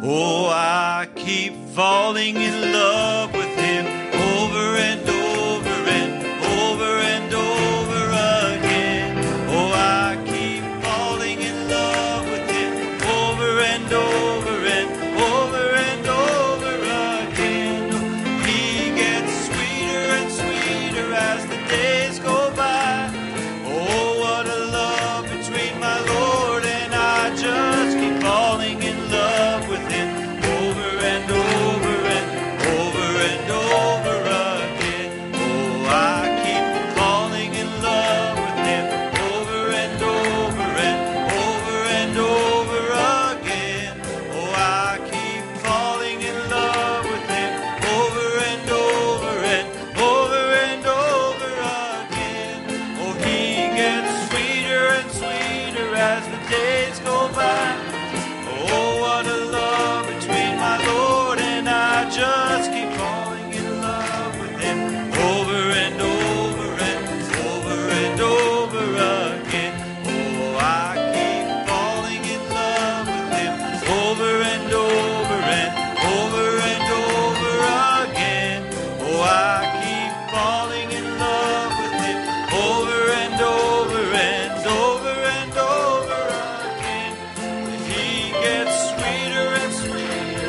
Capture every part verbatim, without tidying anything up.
Oh, I keep falling in love with him over and over and over and over again. Oh, I keep falling in love with him over and over and over and over again. He gets sweeter and sweeter as the days go by. Oh, what a love between my Lord and I. Just keep falling in love with him over and over and over and over again. Oh, I keep falling in love with him over and over and over and over again. Oh, I keep falling in love with him over and over and over and over again. Oh, he gets sweeter and sweeter as the days go by. Oh, what a love between my Lord and I. Just keep falling in love with him over and over and over and over again. Oh, I keep falling in love with him over and over and over and over again. Oh, I keep falling in love with him over and over and over and over again. He gets sweeter and sweeter.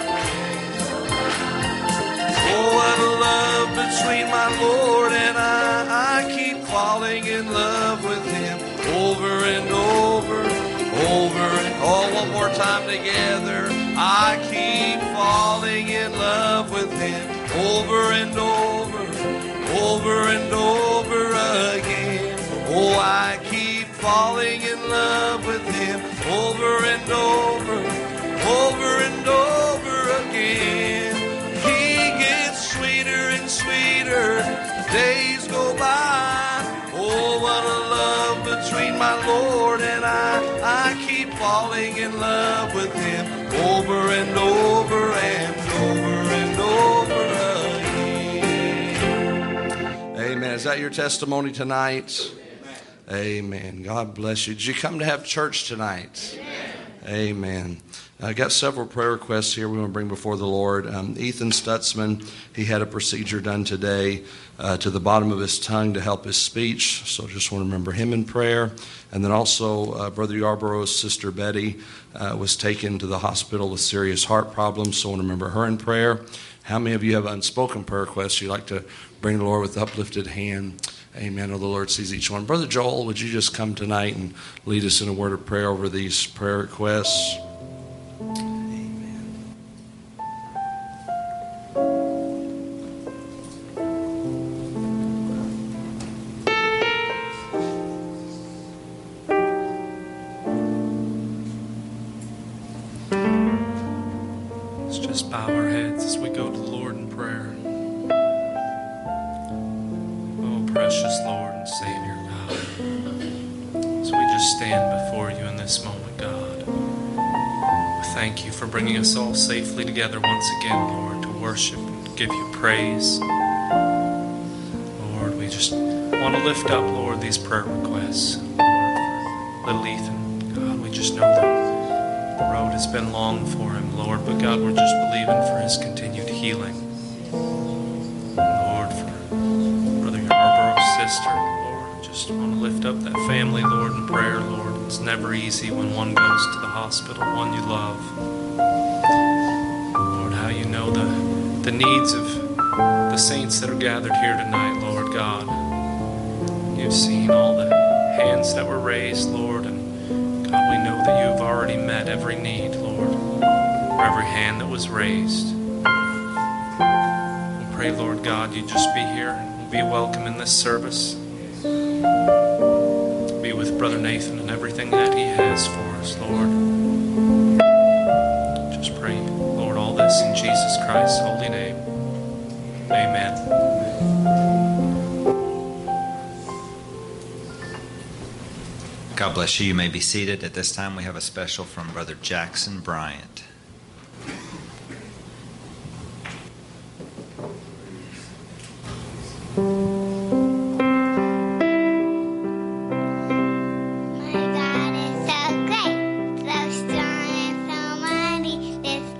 Oh, what a love between my Lord and I. I keep falling in love with him over and over, over and oh, one more time together. I keep falling in love with him over and over, over and over again. Oh, I keep falling in love with him over and over, over and over again. He gets sweeter and sweeter, days go by. Oh, what a love between my Lord and I. I keep falling in love with him over and over and over and over again. Amen. Is that your testimony tonight? Amen. God bless you. Did you come to have church tonight? Amen. I got several prayer requests here we want to bring before the Lord. Um, Ethan Stutzman, he had a procedure done today uh, to the bottom of his tongue to help his speech. So just want to remember him in prayer. And then also uh, Brother Yarborough's sister Betty uh, was taken to the hospital with serious heart problems. So I want to remember her in prayer. How many of you have unspoken prayer requests you'd like to bring the Lord with uplifted hand? Amen. Oh, the Lord sees each one. Brother Joel, would you just come tonight and lead us in a word of prayer over these prayer requests? Let's just bow our heads as we go to the Lord in prayer. Precious Lord and Savior, God, as we just stand before you in this moment, God, we thank you for bringing us all safely together once again, Lord, to worship and give you praise. Lord, we just want to lift up, Lord, these prayer requests. Lord, for little Ethan, God, we just know that the road has been long for him, Lord, but God, we're just believing for his continued healing. Sister, Lord, just want to lift up that family, Lord, in prayer, Lord. It's never easy when one goes to the hospital, one you love. Lord, how you know the, the needs of the saints that are gathered here tonight, Lord God. You've seen all the hands that were raised, Lord, and God, we know that you've already met every need, Lord, for every hand that was raised. We pray, Lord God, you just be here. Be welcome in this service. Be with Brother Nathan and everything that he has for us, Lord. Just pray, Lord, all this in Jesus Christ's holy name. Amen. God bless you. You may be seated. At this time, we have a special from Brother Jackson Bryant. My God is so great, so strong and so mighty. This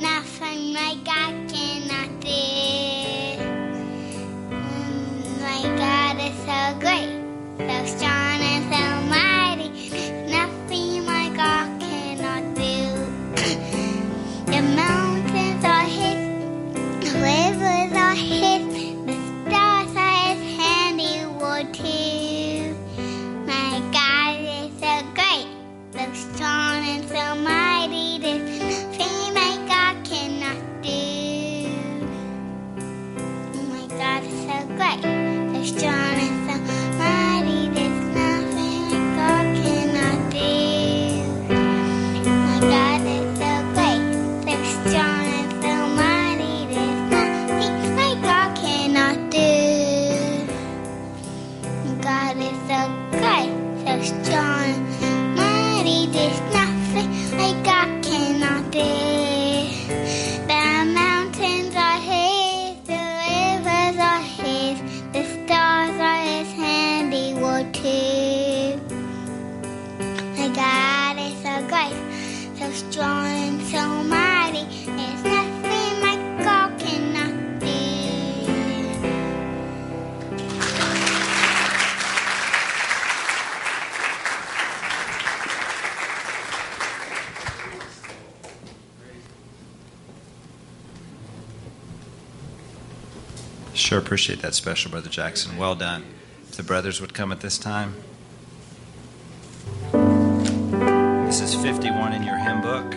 there. The mountains are His, the rivers are His, the stars are His handiwork too. My God is so great, so strong and so mighty. There's nothing my God cannot do. Sure appreciate that special, Brother Jackson. Well done. If the brothers would come at this time. This is fifty-one in your hymn book.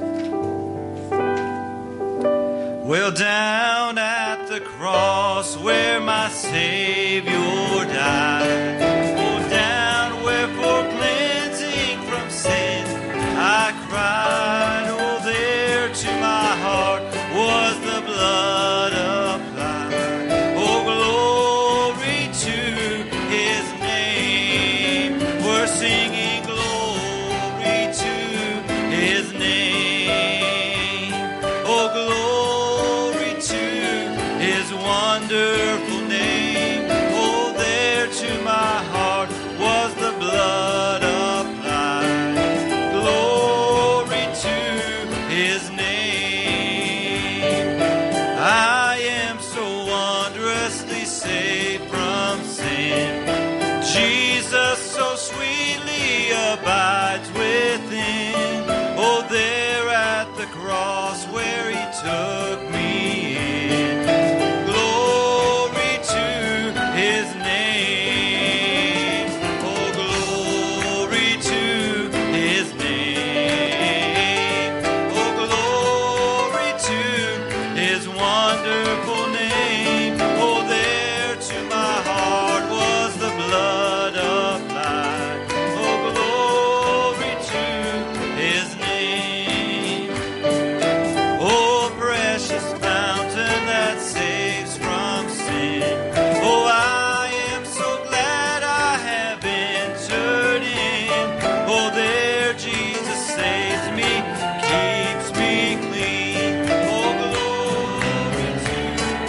Well, down at the cross where my Savior died, oh, down where for cleansing from sin I cried, oh, there to my heart was the blood applied. Oh, glory to His name. We're singing glory to His name. Oh, glory to His wonderful name. Oh, there to my heart was the blood applied. Glory to His name. I am so wondrously saved from sin. Jesus so sweetly abides within. Oh, there at the cross where He took me in. Glory to His name. Oh, glory to His name. Oh, glory to His wonderful name. Oh, there to my heart was the blood applied. Oh, glory to His name. Oh, precious fountain that saves from sin. Oh, I am so glad I have entered in. Oh, there Jesus saves me, keeps me clean. Oh, glory to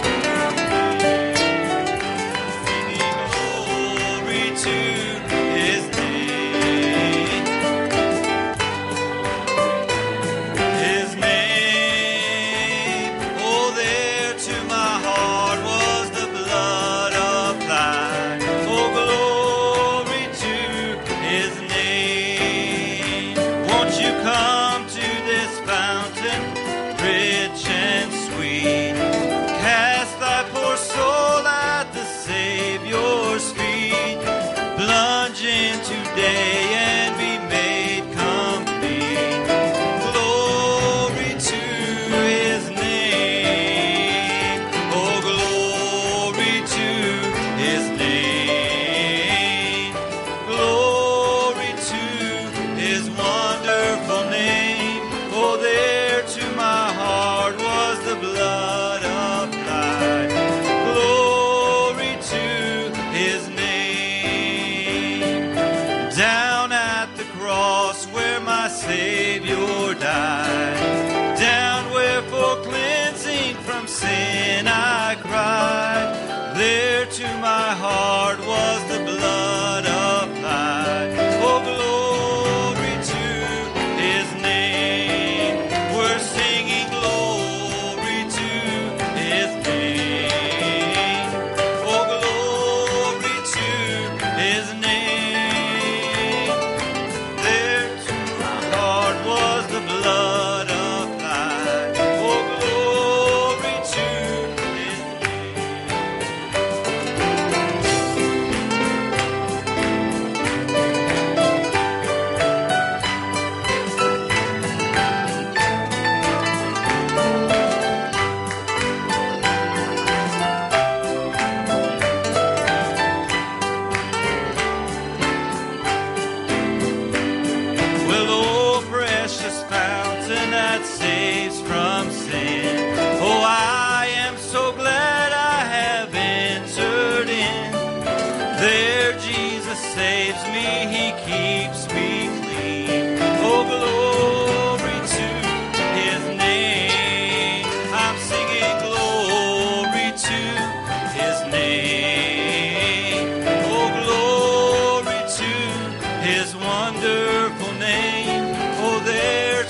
singing glory to His name. His name. Oh, there to my heart was the blood applied. Oh, glory to His name. Won't you come to this fountain, rich and sweet? Cast thy poor soul at the Savior's feet. Plunge in today and be made complete. Glory to His name. Oh, glory to His name. Glory to His wonderful name. Oh, there to my heart was the blood applied. Glory to His name. Down at the cross where my Savior died, down where for cleansing from sin I cried, there to my heart was the blood applied. Oh, glory to His name. We're singing glory to His name. Oh, glory to His name. There to my heart was the blood applied. Oh, glory to His Well, oh, precious fountain that saves from sin. Oh, I am so glad I have entered in. There Jesus saves me, He keeps me clean. Oh, glory to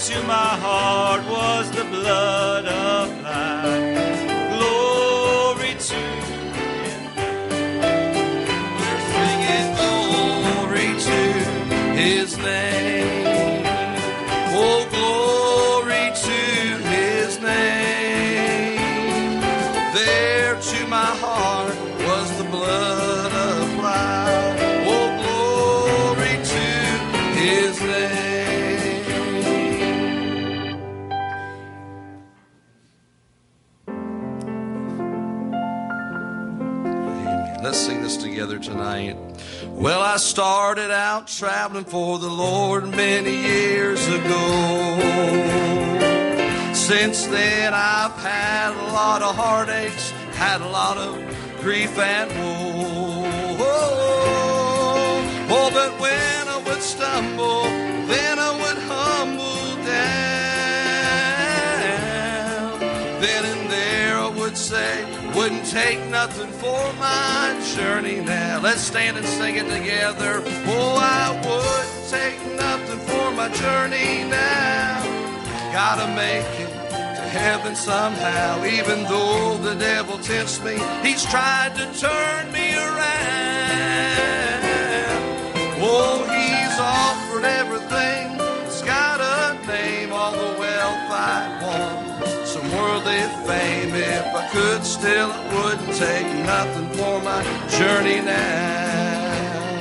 to my heart was the blood applied. Glory to Him. We're singing glory to His name. Oh, glory to His name. There to my heart was the blood applied. Oh, glory to His name. Let's sing this together tonight. Well, I started out traveling for the Lord many years ago. Since then I've had a lot of heartaches, had a lot of grief and woe. Oh, but when I would stumble, then I would humble down. Then and there I would say, wouldn't take nothing for my journey now. Let's stand and sing it together. Oh, I wouldn't take nothing for my journey now. Gotta make it to heaven somehow. Even though the devil tempts me, he's tried to turn me around. Oh, he's offered everything. It's got a name, all the wealth I want, some worldly fame. If I could still, I wouldn't take nothing for my journey now.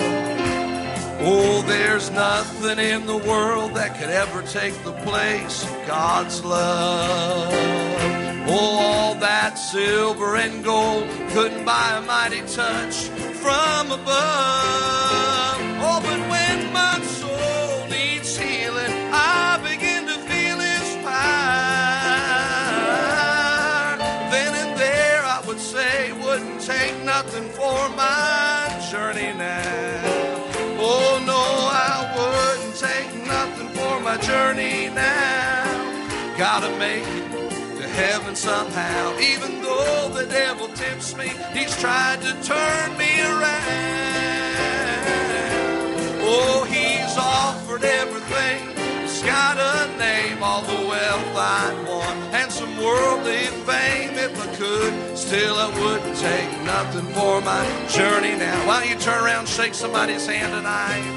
Oh, there's nothing in the world that could ever take the place of God's love. Oh, all that silver and gold couldn't buy a mighty touch from above. Oh, but when my soul needs healing, I begin to feel His power. Then and there I would say, wouldn't take nothing for my journey now. Oh, no, I wouldn't take nothing for my journey now. Gotta make it to heaven somehow. Even though the devil tempts me, he's tried to turn me around. Oh, he's offered everything. It's got a name, all the wealth I'd want, and some worldly fame. If I could, still I wouldn't take nothing for my journey now. Why don't you turn around and shake somebody's hand tonight?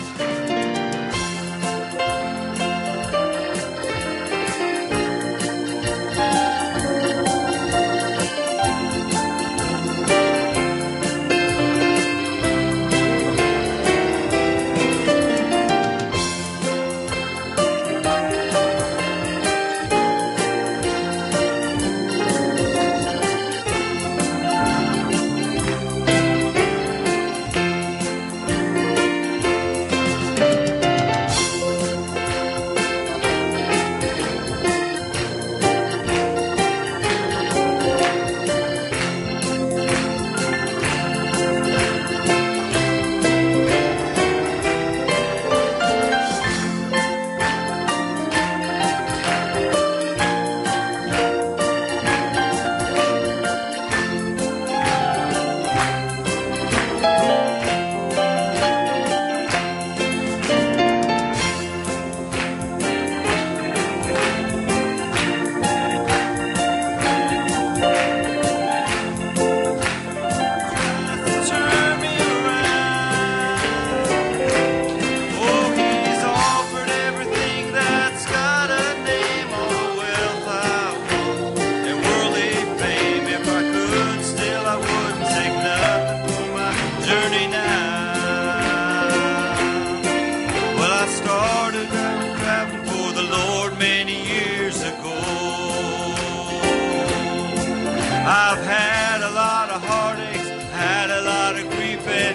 I've had a lot of heartaches, had a lot of grief and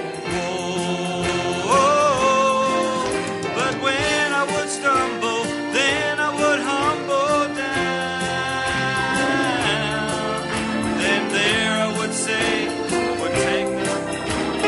woe. But when I would stumble, then I would humble down. Then there I would say, would take nothing.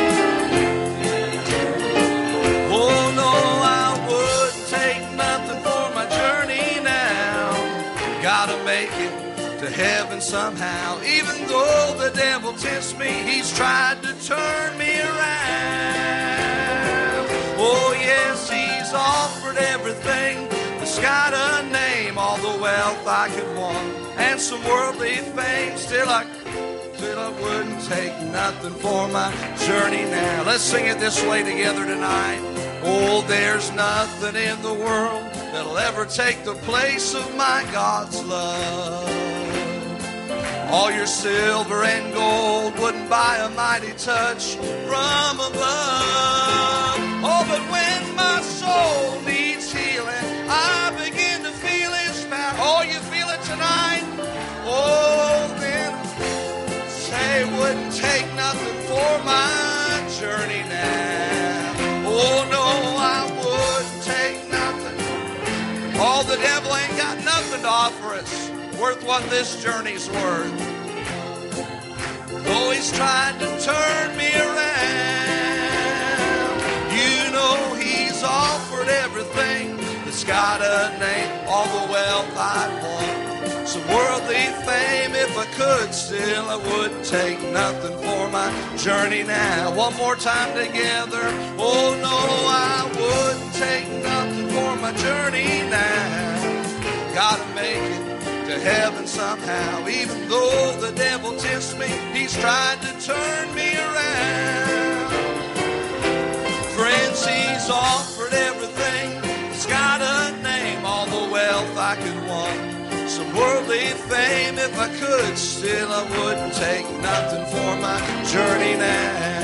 Oh no, I wouldn't take nothing for my journey now. Gotta make it to heaven somehow. Even though the devil tempts me, he's tried to turn me around. Oh yes, he's offered everything. It's It's got a name, all the wealth I could want, and some worldly fame. Still I, still I wouldn't take nothing for my journey now. Let's sing it this way together tonight. Oh, there's nothing in the world that'll ever take the place of my God's love. All your silver and gold wouldn't buy a mighty touch from above. Oh, but when my soul needs healing, I begin to feel His power. Oh, you feel it tonight? Oh, then say it wouldn't take nothing for my journey now. Oh, no, I wouldn't take nothing. Oh, the devil ain't got nothing to offer us worth what this journey's worth. Though he's tried to turn me around, you know he's offered everything that's got a name, all the wealth I'd want, some worldly fame. If I could, still I wouldn't take nothing for my journey now. One more time together. Oh no, I wouldn't take nothing for my journey now. Gotta make it to heaven somehow. Even though the devil tempts me, he's tried to turn me around. Friends, he's offered everything. It's got a name, all the wealth I could want, some worldly fame. If I could, still I wouldn't take nothing for my journey now.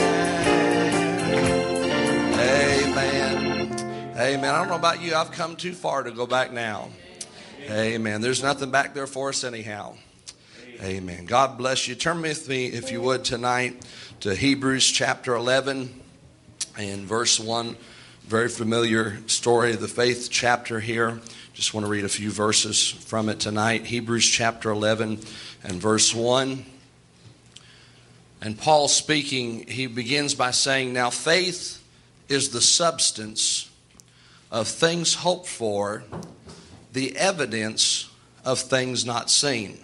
Amen. Amen. I don't know about you, I've come too far to go back now. Amen. There's nothing back there for us anyhow. Amen. God bless you. Turn with me, if you would, tonight to Hebrews chapter eleven and verse one. Very familiar story of the faith chapter here. Just want to read a few verses from it tonight. Hebrews chapter eleven and verse one. And Paul speaking, he begins by saying, now faith is the substance of things hoped for, the evidence of things not seen.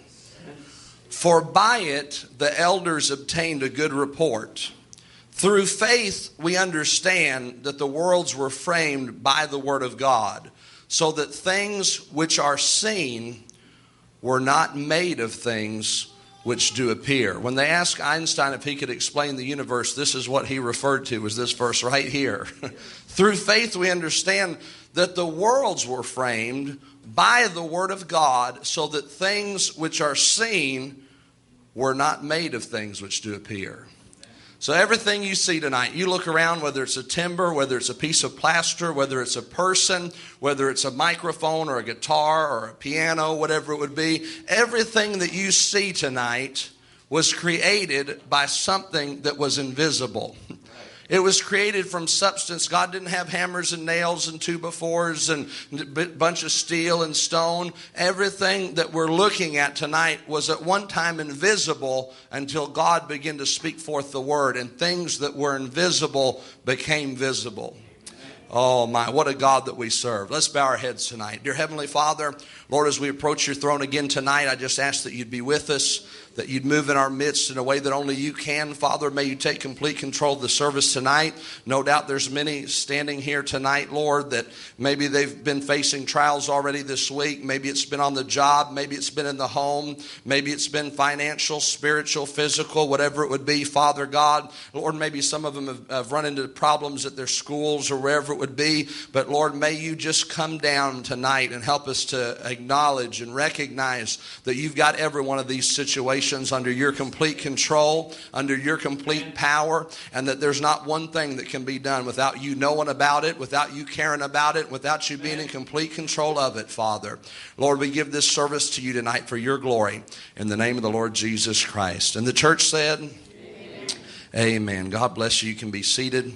For by it the elders obtained a good report. Through faith we understand that the worlds were framed by the word of God, so that things which are seen were not made of things which do appear. When they asked Einstein if he could explain the universe, this is what he referred to as this verse right here. Through faith we understand that the worlds were framed by the word of God, so that things which are seen were not made of things which do appear. So everything you see tonight, you look around, whether it's a timber, whether it's a piece of plaster, whether it's a person, whether it's a microphone or a guitar or a piano, whatever it would be, everything that you see tonight was created by something that was invisible. It was created from substance. God didn't have hammers and nails and two by fours and a bunch of steel and stone. Everything that we're looking at tonight was at one time invisible until God began to speak forth the word, and things that were invisible became visible. Oh my, what a God that we serve. Let's bow our heads tonight. Dear Heavenly Father, Lord, as we approach your throne again tonight, I just ask that you'd be with us, that you'd move in our midst in a way that only you can. Father, may you take complete control of the service tonight. No doubt there's many standing here tonight, Lord, that maybe they've been facing trials already this week. Maybe it's been on the job. Maybe it's been in the home. Maybe it's been financial, spiritual, physical, whatever it would be, Father God. Lord, maybe some of them have, have run into problems at their schools or wherever it would be. But Lord, may you just come down tonight and help us to acknowledge and recognize that you've got every one of these situations under your complete control, under your complete power, and that there's not one thing that can be done without you knowing about it, without you caring about it, without you being in complete control of it, Father. Lord, we give this service to you tonight for your glory in the name of the Lord Jesus Christ. And the church said, Amen. Amen. God bless you. You can be seated.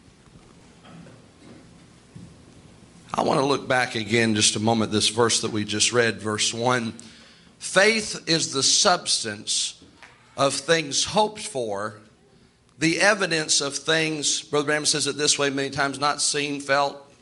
I want to look back again just a moment, this verse that we just read, verse one. Faith is the substance of things hoped for, the evidence of things, Brother Bram says it this way many times, not seen, felt,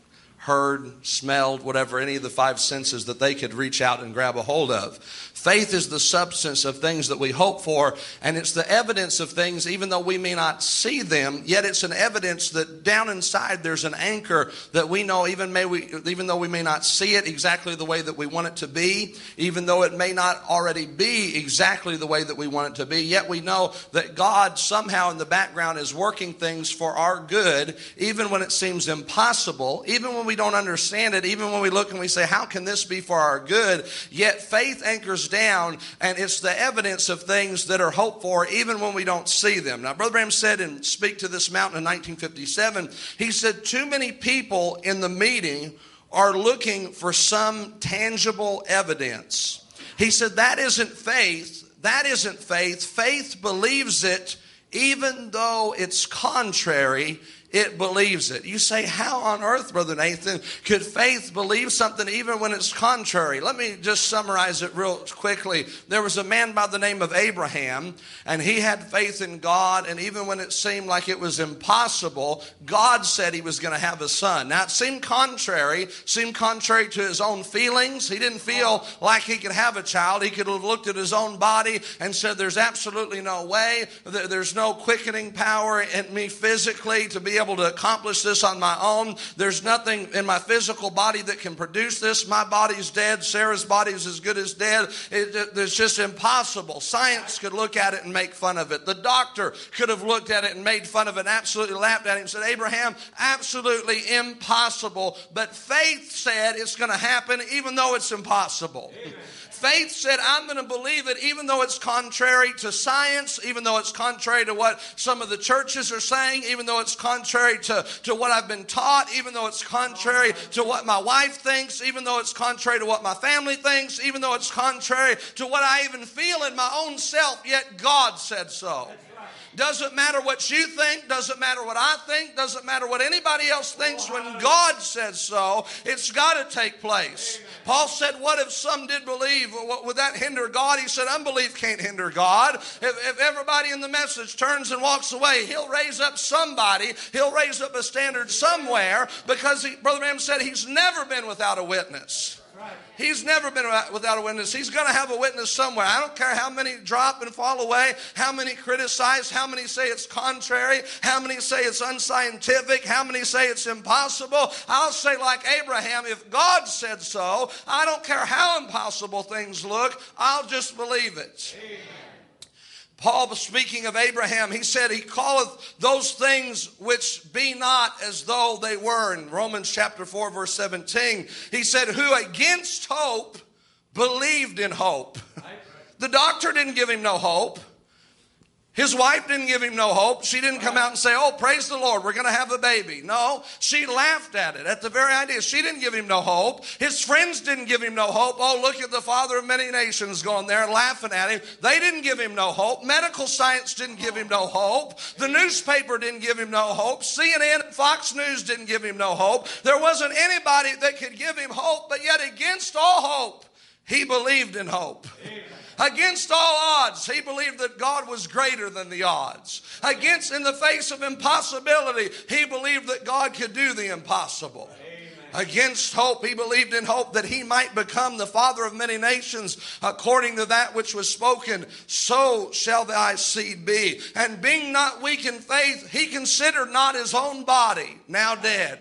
heard, smelled, whatever, any of the five senses that they could reach out and grab a hold of. Faith is the substance of things that we hope for, and it's the evidence of things even though we may not see them, yet it's an evidence that down inside there's an anchor that we know even may we even though we may not see it exactly the way that we want it to be, even though it may not already be exactly the way that we want it to be, yet we know that God somehow in the background is working things for our good, even when it seems impossible, even when we don't understand it, even when we look and we say, how can this be for our good? Yet faith anchors down, and it's the evidence of things that are hoped for even when we don't see them. Now, Brother Branham said in Speak to This Mountain in nineteen fifty-seven, he said, too many people in the meeting are looking for some tangible evidence. He said, that isn't faith. That isn't faith. Faith believes it even though it's contrary. It believes it. You say, how on earth, Brother Nathan, could faith believe something even when it's contrary? Let me just summarize it real quickly. There was a man by the name of Abraham, and he had faith in God, and even when it seemed like it was impossible, God said he was going to have a son. Now, it seemed contrary, seemed contrary to his own feelings. He didn't feel like he could have a child. He could have looked at his own body and said, there's absolutely no way. There's no quickening power in me physically to be able to accomplish this on my own. There's nothing in my physical body that can produce this. My body's dead. Sarah's body is as good as dead. It, it, it's just impossible. Science could look at it and make fun of it. The doctor could have looked at it and made fun of it and absolutely laughed at it and said, Abraham, absolutely impossible. But faith said it's going to happen even though it's impossible. Amen. Faith said, I'm going to believe it even though it's contrary to science, even though it's contrary to what some of the churches are saying, even though it's contrary to, to what I've been taught, even though it's contrary to what my wife thinks, even though it's contrary to what my family thinks, even though it's contrary to what I even feel in my own self, yet God said so. Doesn't matter what you think, doesn't matter what I think, doesn't matter what anybody else thinks. When God says so, it's got to take place. Paul said, what if some did believe? Would that hinder God? He said, unbelief can't hinder God. If, if everybody in the message turns and walks away, he'll raise up somebody. He'll raise up a standard somewhere, because he, Brother Branham said he's never been without a witness. He's never been without a witness. He's going to have a witness somewhere. I don't care how many drop and fall away, how many criticize, how many say it's contrary, how many say it's unscientific, how many say it's impossible. I'll say like Abraham, if God said so, I don't care how impossible things look, I'll just believe it. Amen. Paul, speaking of Abraham, he said, he calleth those things which be not as though they were. In Romans chapter four, verse seventeen, he said, who against hope believed in hope. The doctor didn't give him no hope. His wife didn't give him no hope. She didn't come out and say, oh, praise the Lord, we're going to have a baby. No, she laughed at it, at the very idea. She didn't give him no hope. His friends didn't give him no hope. Oh, look at the father of many nations going there laughing at him. They didn't give him no hope. Medical science didn't give him no hope. The newspaper didn't give him no hope. C N N and Fox News didn't give him no hope. There wasn't anybody that could give him hope, but yet against all hope, he believed in hope. Amen. Against all odds, he believed that God was greater than the odds. Against, in the face of impossibility, he believed that God could do the impossible. Amen. Against hope, he believed in hope that he might become the father of many nations, according to that which was spoken, so shall thy seed be. And being not weak in faith, he considered not his own body, now dead,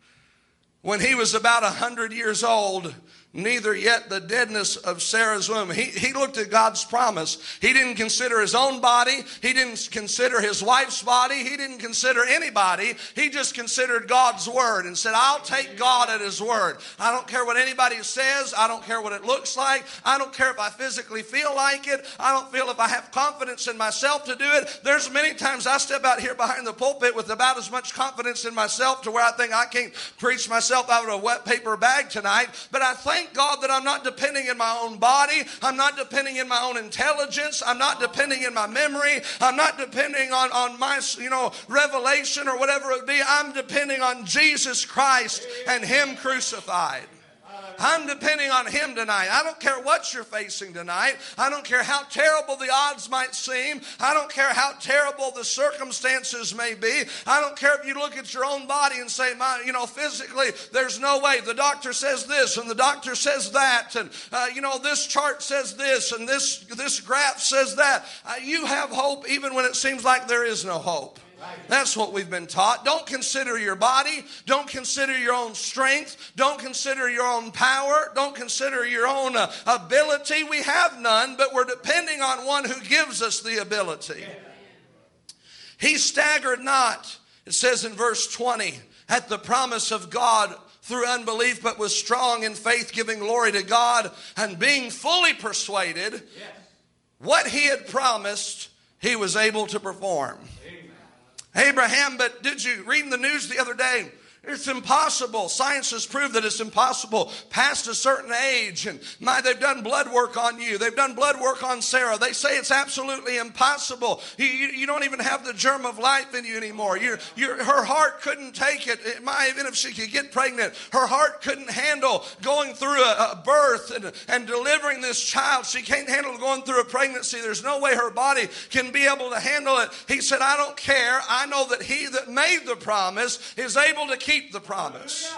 when he was about a hundred years old, neither yet the deadness of Sarah's womb. He, he looked at God's promise. He didn't consider his own body. He didn't consider his wife's body. He didn't consider anybody. He just considered God's word and said, I'll take God at his word. I don't care what anybody says. I don't care what it looks like. I don't care if I physically feel like it. I don't feel if I have confidence in myself to do it. There's many times I step out here behind the pulpit with about as much confidence in myself to where I think I can't preach myself out of a wet paper bag tonight. But I think God that I'm not depending in my own body. I'm not depending in my own intelligence. I'm not depending in my memory. I'm not depending on, on my, you know, revelation or whatever it be. I'm depending on Jesus Christ and him crucified. I'm depending on Him tonight. I don't care what you're facing tonight. I don't care how terrible the odds might seem. I don't care how terrible the circumstances may be. I don't care if you look at your own body and say, "My, you know, physically, there's no way. The doctor says this, and the doctor says that, and uh, you know, this chart says this, and this this graph says that." Uh, you have hope even when it seems like there is no hope. That's what we've been taught. Don't consider your body. Don't consider your own strength. Don't consider your own power. Don't consider your own uh, ability. We have none, but we're depending on one who gives us the ability. He staggered not, it says in verse twenty, at the promise of God through unbelief, but was strong in faith, giving glory to God, and being fully persuaded, yes, what He had promised, He was able to perform. Amen. Abraham, but did you read in the news the other day? It's impossible. Science has proved that it's impossible past a certain age. And my, they've done blood work on you. They've done blood work on Sarah. They say it's absolutely impossible. You, you, you don't even have the germ of life in you anymore. You're, you're, her heart couldn't take it. it my, even if she could get pregnant, her heart couldn't handle going through a, a birth and, and delivering this child. She can't handle going through a pregnancy. There's no way her body can be able to handle it. He said, I don't care. I know that He that made the promise is able to keep the promise.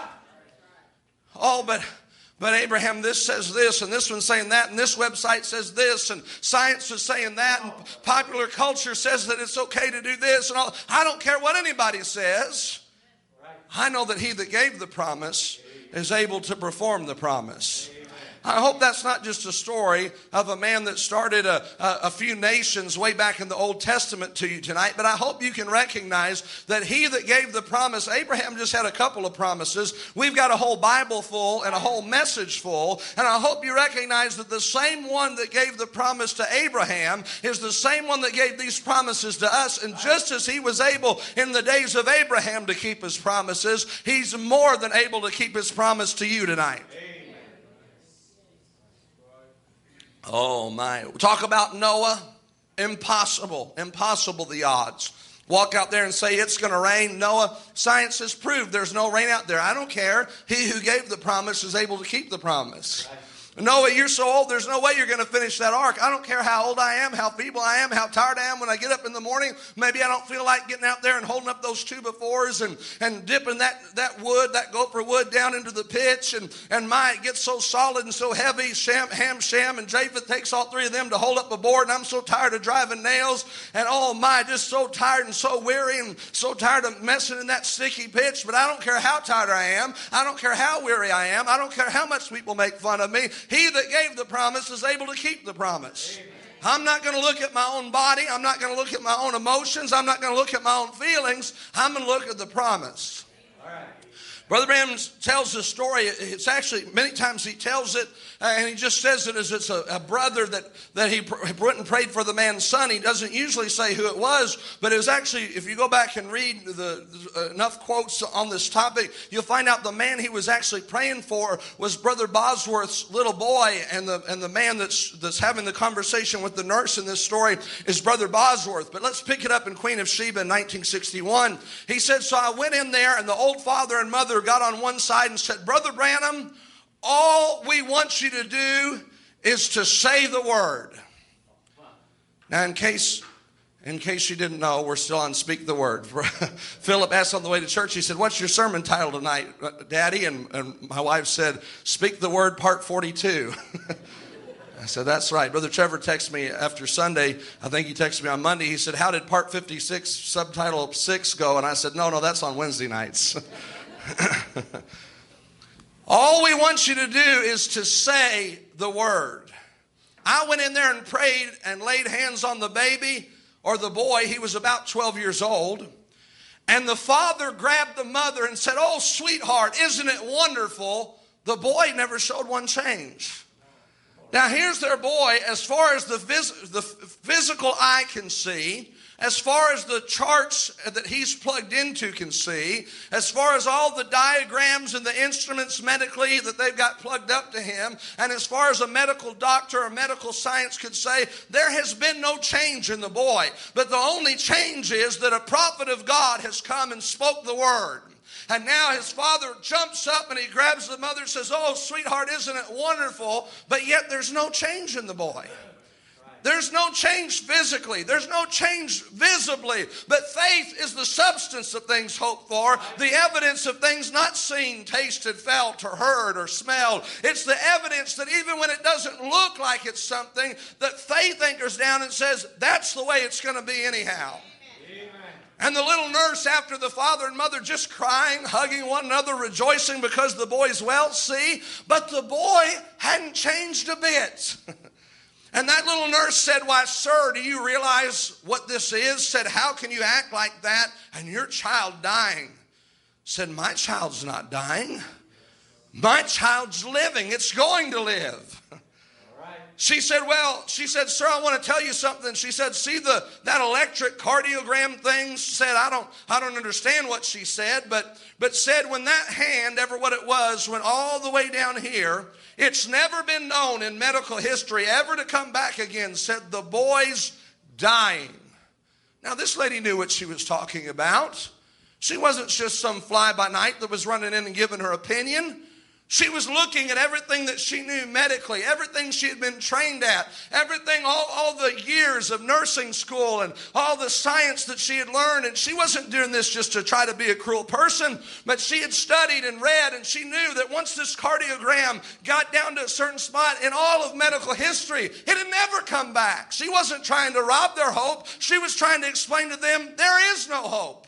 Oh, but but Abraham, this says this, and this one's saying that, and this website says this, and science is saying that, and popular culture says that it's okay to do this, and all. I don't care what anybody says. I know that He that gave the promise is able to perform the promise. I hope that's not just a story of a man that started a, a, a few nations way back in the Old Testament to you tonight, but I hope you can recognize that He that gave the promise, Abraham just had a couple of promises. We've got a whole Bible full and a whole message full, and I hope you recognize that the same one that gave the promise to Abraham is the same one that gave these promises to us, and just as He was able in the days of Abraham to keep His promises, He's more than able to keep His promise to you tonight. Oh my. Talk about Noah. Impossible. Impossible the odds. Walk out there and say it's going to rain. Noah, science has proved there's no rain out there. I don't care. He who gave the promise is able to keep the promise. Right. Noah, you're so old, there's no way you're going to finish that ark. I don't care how old I am, how feeble I am, how tired I am when I get up in the morning. Maybe I don't feel like getting out there and holding up those two befores and, and dipping that, that wood, that gopher wood down into the pitch. And, and my, it gets so solid and so heavy. Shem, Ham, Shem, and Japheth takes all three of them to hold up a board. And I'm so tired of driving nails. And oh my, just so tired and so weary and so tired of messing in that sticky pitch. But I don't care how tired I am. I don't care how weary I am. I don't care how much people make fun of me. He that gave the promise is able to keep the promise. Amen. I'm not going to look at my own body. I'm not going to look at my own emotions. I'm not going to look at my own feelings. I'm going to look at the promise. All right. Brother Branham tells this story. It's actually, many times he tells it, uh, and he just says it as it's a, a brother that, that he pr- went and prayed for the man's son. He doesn't usually say who it was, but it was actually, if you go back and read the, the enough quotes on this topic, you'll find out the man he was actually praying for was Brother Bosworth's little boy, and the and the man that's that's having the conversation with the nurse in this story is Brother Bosworth. But let's pick it up in Queen of Sheba in nineteen sixty-one. He said, so I went in there, and the old father and mother got on one side and said, Brother Branham, all we want you to do is to say the word. Now, in case in case you didn't know, we're still on Speak the Word. Philip asked on the way to church, he said, what's your sermon title tonight, Daddy? And, and my wife said, Speak the Word, part forty-two. I said, that's right. Brother Trevor texted me after Sunday. I think he texted me on Monday. He said, how did part fifty-six, subtitle six go? And I said, no, no, that's on Wednesday nights. All we want you to do is to say the word. I went in there and prayed and laid hands on the baby or the boy. He was about twelve years old. And the father grabbed the mother and said, oh, sweetheart, isn't it wonderful? The boy never showed one change. Now, here's their boy, as far as the, phys- the physical eye can see, as far as the charts that he's plugged into can see, as far as all the diagrams and the instruments medically that they've got plugged up to him, and as far as a medical doctor or medical science could say, there has been no change in the boy. But the only change is that a prophet of God has come and spoke the word. And now his father jumps up and he grabs the mother and says, oh, sweetheart, isn't it wonderful? But yet there's no change in the boy. There's no change physically. There's no change visibly. But faith is the substance of things hoped for, the evidence of things not seen, tasted, felt, or heard, or smelled. It's the evidence that even when it doesn't look like it's something, that faith anchors down and says, that's the way it's going to be anyhow. Amen. And the little nurse, after the father and mother just crying, hugging one another, rejoicing because the boy's well, see? But the boy hadn't changed a bit. And that little nurse said, why, sir, do you realize what this is? Said, how can you act like that and your child dying? Said, my child's not dying. My child's living. It's going to live. She said, well, she said, sir, I want to tell you something. She said, see the that electric cardiogram thing? She said, I don't I don't understand what she said, but but said when that hand, ever what it was, went all the way down here, it's never been known in medical history ever to come back again. Said the boy's dying. Now, this lady knew what she was talking about. She wasn't just some fly-by-night that was running in and giving her opinion. She was looking at everything that she knew medically, everything she had been trained at, everything, all, all the years of nursing school and all the science that she had learned. And she wasn't doing this just to try to be a cruel person, but she had studied and read, and she knew that once this cardiogram got down to a certain spot in all of medical history, it had never come back. She wasn't trying to rob their hope. She was trying to explain to them there is no hope.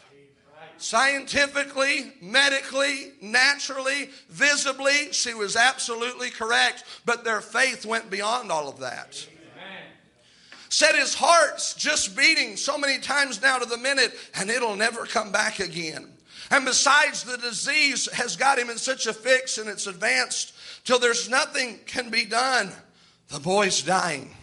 Scientifically, medically, naturally, visibly, she was absolutely correct. But their faith went beyond all of that. Amen. Said his heart's just beating so many times now to the minute, and it'll never come back again. And besides, the disease has got him in such a fix, and it's advanced till there's nothing can be done. The boy's dying.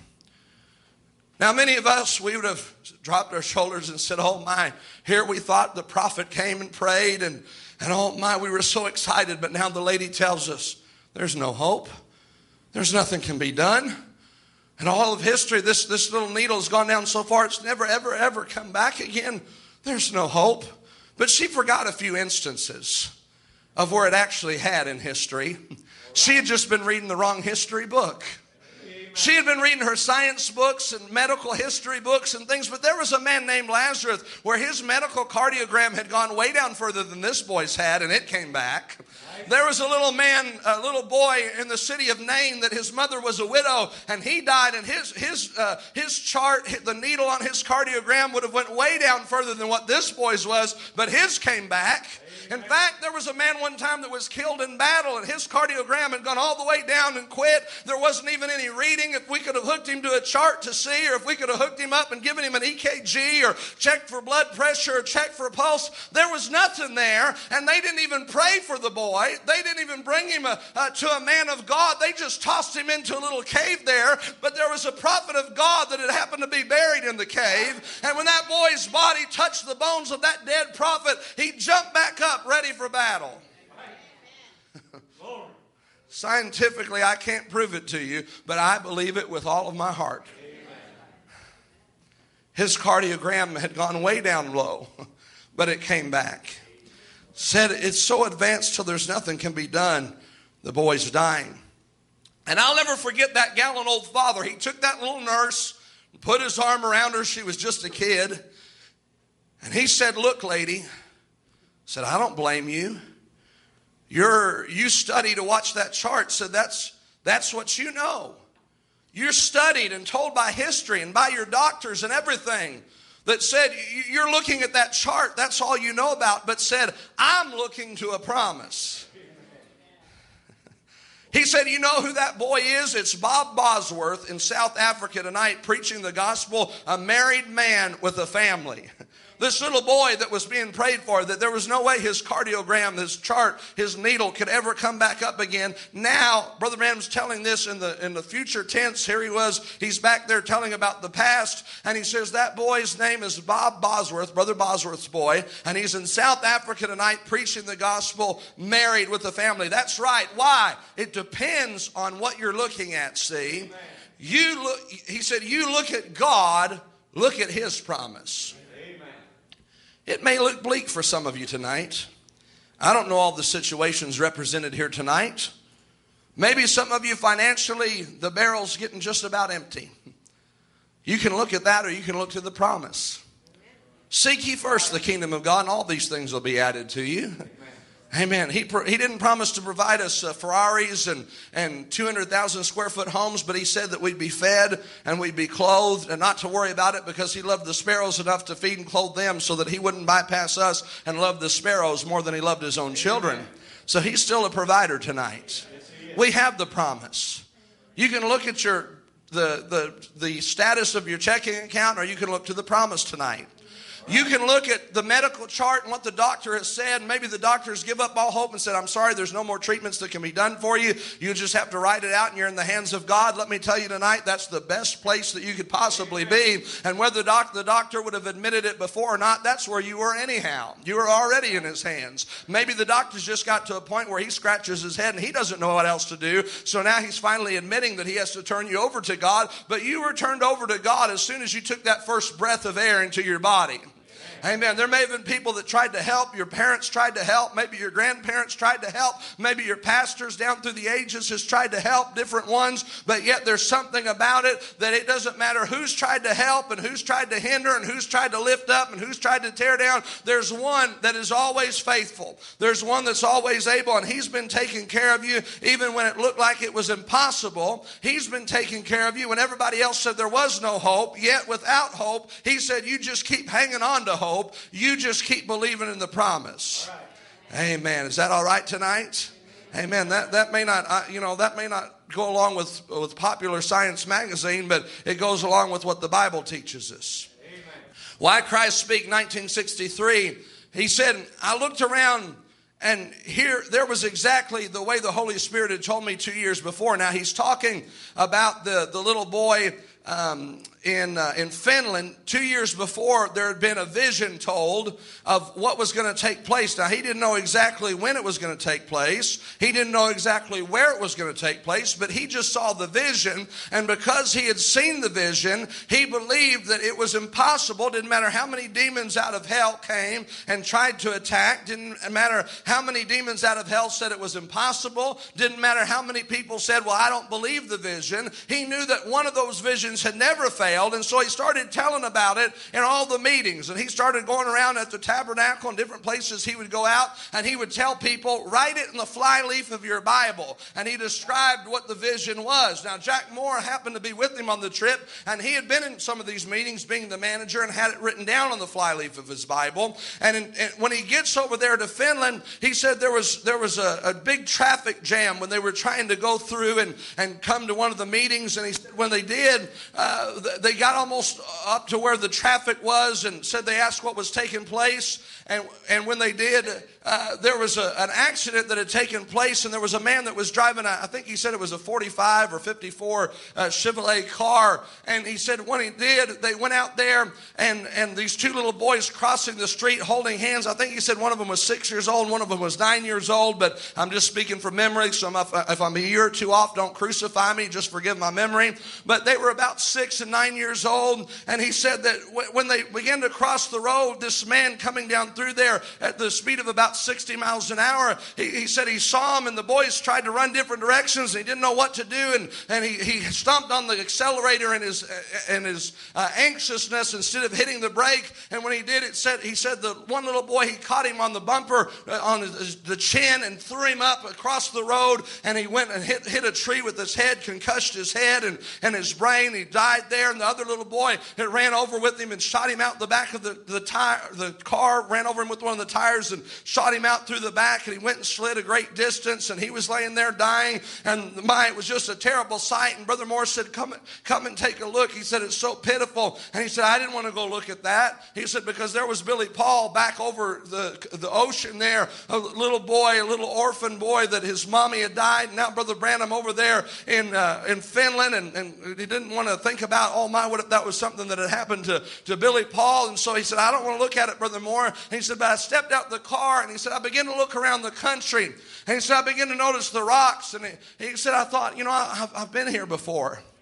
Now, many of us, we would have dropped our shoulders and said, oh my, here we thought the prophet came and prayed, and, and oh my, we were so excited. But now the lady tells us there's no hope. There's nothing can be done. And all of history, this, this little needle has gone down so far, it's never, ever, ever come back again. There's no hope. But she forgot a few instances of where it actually had in history. She had just been reading the wrong history book. She had been reading her science books and medical history books and things, but there was a man named Lazarus where his medical cardiogram had gone way down further than this boy's had, and it came back. There was a little man, a little boy in the city of Nain that his mother was a widow, and he died, and his his uh, his chart, the needle on his cardiogram would have went way down further than what this boy's was, but his came back. In fact, there was a man one time that was killed in battle, and his cardiogram had gone all the way down and quit. There wasn't even any reading. If we could have hooked him to a chart to see, or if we could have hooked him up and given him an E K G or checked for blood pressure or checked for pulse, there was nothing there. And they didn't even pray for the boy. They didn't even bring him a, uh, to a man of God. They just tossed him into a little cave there. But there was a prophet of God that had happened to be buried in the cave. And when that boy's body touched the bones of that dead prophet, he jumped back up ready for battle. Scientifically, I can't prove it to you, but I believe it with all of my heart. His cardiogram had gone way down low, but it came back. Said it's so advanced till there's nothing can be done. The boy's dying. And I'll never forget that gallant old father. He took that little nurse, put his arm around her. She was just a kid. And he said, look, lady, said, I don't blame you. You're, you study to watch that chart. Said, that's, that's what you know. You're studied and told by history and by your doctors and everything that said, you're looking at that chart. That's all you know about. But said, I'm looking to a promise. He said, you know who that boy is? It's Bob Bosworth in South Africa tonight preaching the gospel, a married man with a family. This little boy that was being prayed for, that there was no way his cardiogram, his chart, his needle could ever come back up again. Now, Brother Branham's telling this in the in the future tense. Here he was. He's back there telling about the past. And he says that boy's name is Bob Bosworth, Brother Bosworth's boy. And he's in South Africa tonight preaching the gospel, married with a family. That's right. Why? It depends on what you're looking at, see. Amen. You look, he said, you look at God, look at his promise. It may look bleak for some of you tonight. I don't know all the situations represented here tonight. Maybe some of you financially, the barrel's getting just about empty. You can look at that, or you can look to the promise. Seek ye first the kingdom of God, and all these things will be added to you. Amen. He, he didn't promise to provide us uh, Ferraris and, and two hundred thousand square foot homes, but he said that we'd be fed and we'd be clothed and not to worry about it, because he loved the sparrows enough to feed and clothe them, so that he wouldn't bypass us and love the sparrows more than he loved his own children. So he's still a provider tonight. We have the promise. You can look at your the, the, the status of your checking account, or you can look to the promise tonight. You can look at the medical chart and what the doctor has said. Maybe the doctors give up all hope and said, I'm sorry, there's no more treatments that can be done for you. You just have to write it out and you're in the hands of God. Let me tell you tonight, that's the best place that you could possibly be. And whether the, doc- the doctor would have admitted it before or not, that's where you were anyhow. You were already in his hands. Maybe the doctor's just got to a point where he scratches his head and he doesn't know what else to do. So now he's finally admitting that he has to turn you over to God. But you were turned over to God as soon as you took that first breath of air into your body. Amen. There may have been people that tried to help. Your parents tried to help. Maybe your grandparents tried to help. Maybe your pastors down through the ages has tried to help, different ones. But yet there's something about it that it doesn't matter who's tried to help and who's tried to hinder and who's tried to lift up and who's tried to tear down. There's one that is always faithful. There's one that's always able, and he's been taking care of you even when it looked like it was impossible. He's been taking care of you when everybody else said there was no hope. Yet without hope, he said, you just keep hanging on to hope. Hope. You just keep believing in the promise. Right. Amen. Is that all right tonight? Amen. That that may not, uh, you know, that may not go along with with Popular Science magazine, but it goes along with what the Bible teaches us. Amen. Why Christ Speak, nineteen sixty-three. He said, I looked around, and here there was exactly the way the Holy Spirit had told me two years before. Now he's talking about the the little boy. Um, in uh, in Finland, two years before, there had been a vision told of what was going to take place. Now, he didn't know exactly when it was going to take place. He didn't know exactly where it was going to take place, but he just saw the vision. And because he had seen the vision, he believed that it was impossible. Didn't matter how many demons out of hell came and tried to attack. Didn't matter how many demons out of hell said it was impossible. Didn't matter how many people said, well, I don't believe the vision. He knew that one of those visions had never failed, and so he started telling about it in all the meetings, and he started going around at the tabernacle and different places. He would go out and he would tell people, write it in the flyleaf of your Bible, and he described what the vision was. Now, Jack Moore happened to be with him on the trip, and he had been in some of these meetings being the manager and had it written down on the flyleaf of his Bible. And, in, and when he gets over there to Finland, he said there was there was a, a big traffic jam when they were trying to go through and, and come to one of the meetings, and he said when they did, uh, they got almost up to where the traffic was, and said they asked what was taking place, and and when they did, uh, there was a, an accident that had taken place, and there was a man that was driving a, I think he said it was a forty-five or fifty-four uh, Chevrolet car, and he said when he did, they went out there, and and these two little boys crossing the street holding hands. I think he said one of them was six years old, and one of them was nine years old, but I'm just speaking from memory, so if, if I'm a year or two off, don't crucify me, just forgive my memory. But they were about six and nine years old, and he said that when they began to cross the road, this man coming down through there at the speed of about sixty miles an hour, he, he said he saw him, and the boys tried to run different directions, and he didn't know what to do, and, and he, he stomped on the accelerator in his in his uh, anxiousness instead of hitting the brake. And when he did, it said he said the one little boy, he caught him on the bumper uh, on his, the chin and threw him up across the road, and he went and hit hit a tree with his head, concussed his head and, and his brain. He died there, and the other little boy that ran over with him and shot him out the back of the, the tire, the car, ran over him with one of the tires and shot him out through the back, and he went and slid a great distance, and he was laying there dying, and my, it was just a terrible sight. And Brother Moore said, come, come and take a look. He said, it's so pitiful. And he said, I didn't want to go look at that. He said, because there was Billy Paul back over the, the ocean there, a little boy, a little orphan boy that his mommy had died, and now Brother Branham over there in uh, in Finland, and, and he didn't want to think about, oh my, what if that was something that had happened to, to Billy Paul. And so he said, I don't want to look at it, Brother Moore. And he said, but I stepped out the car, and he said, I began to look around the country, and he said, I began to notice the rocks, and he, he said, I thought, you know, I, I've, I've been here before.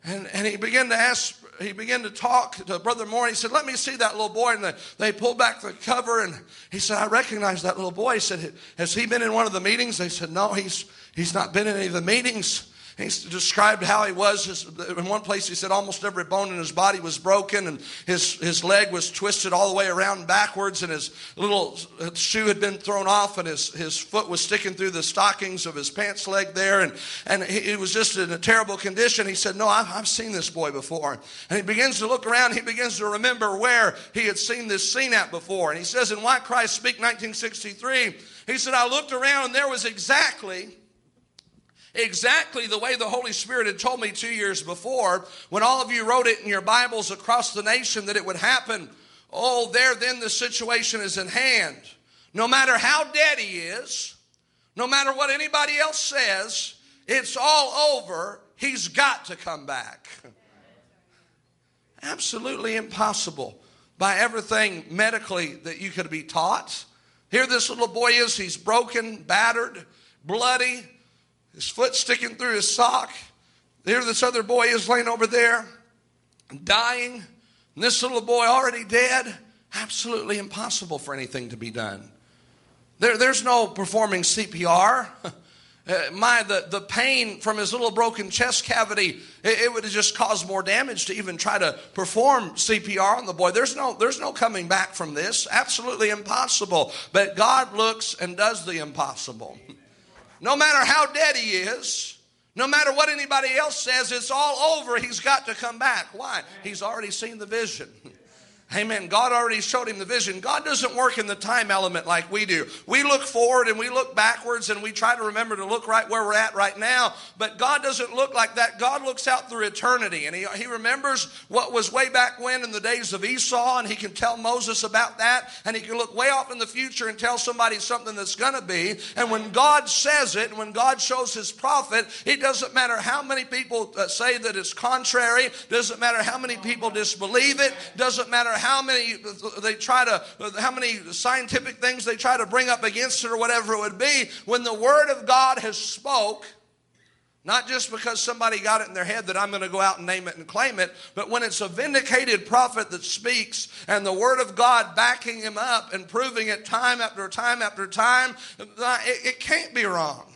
And, and he began to ask, he began to talk to Brother Moore. He said, let me see that little boy. And they, they pulled back the cover, and he said, I recognize that little boy. He said, has he been in one of the meetings? They said, no, he's he's not been in any of the meetings. He described how he was. His, in one place, he said almost every bone in his body was broken, and his, his leg was twisted all the way around backwards, and his little shoe had been thrown off, and his, his foot was sticking through the stockings of his pants leg there, and, and he, he was just in a terrible condition. He said, no, I've, I've seen this boy before. And he begins to look around. He begins to remember where he had seen this scene at before. And he says in Why Christ Speak nineteen sixty-three, he said, I looked around, and there was exactly... Exactly the way the Holy Spirit had told me two years before, when all of you wrote it in your Bibles across the nation that it would happen. Oh, there then the situation is in hand. No matter how dead he is, no matter what anybody else says, it's all over. He's got to come back. Absolutely impossible by everything medically that you could be taught. Here this little boy is. He's broken, battered, bloody. His foot sticking through his sock. There this other boy is laying over there, dying. And this little boy already dead. Absolutely impossible for anything to be done. There, there's no performing C P R. Uh, my, the, the pain from his little broken chest cavity, it, it would have just caused more damage to even try to perform C P R on the boy. There's no, there's no coming back from this. Absolutely impossible. But God looks and does the impossible. No matter how dead he is, no matter what anybody else says, it's all over. He's got to come back. Why? He's already seen the vision. Amen. God already showed him the vision. God doesn't work in the time element like we do. We look forward and we look backwards and we try to remember to look right where we're at right now. But God doesn't look like that. God looks out through eternity. And he, he remembers what was way back when in the days of Esau. And he can tell Moses about that. And he can look way off in the future and tell somebody something that's going to be. And when God says it, and when God shows his prophet, it doesn't matter how many people say that it's contrary. Doesn't matter how many people disbelieve it. Doesn't matter how many they try to, how many scientific things they try to bring up against it or whatever it would be. When the Word of God has spoke, not just because somebody got it in their head that I'm going to go out and name it and claim it, but when it's a vindicated prophet that speaks and the Word of God backing him up and proving it time after time after time, it, it can't be wrong.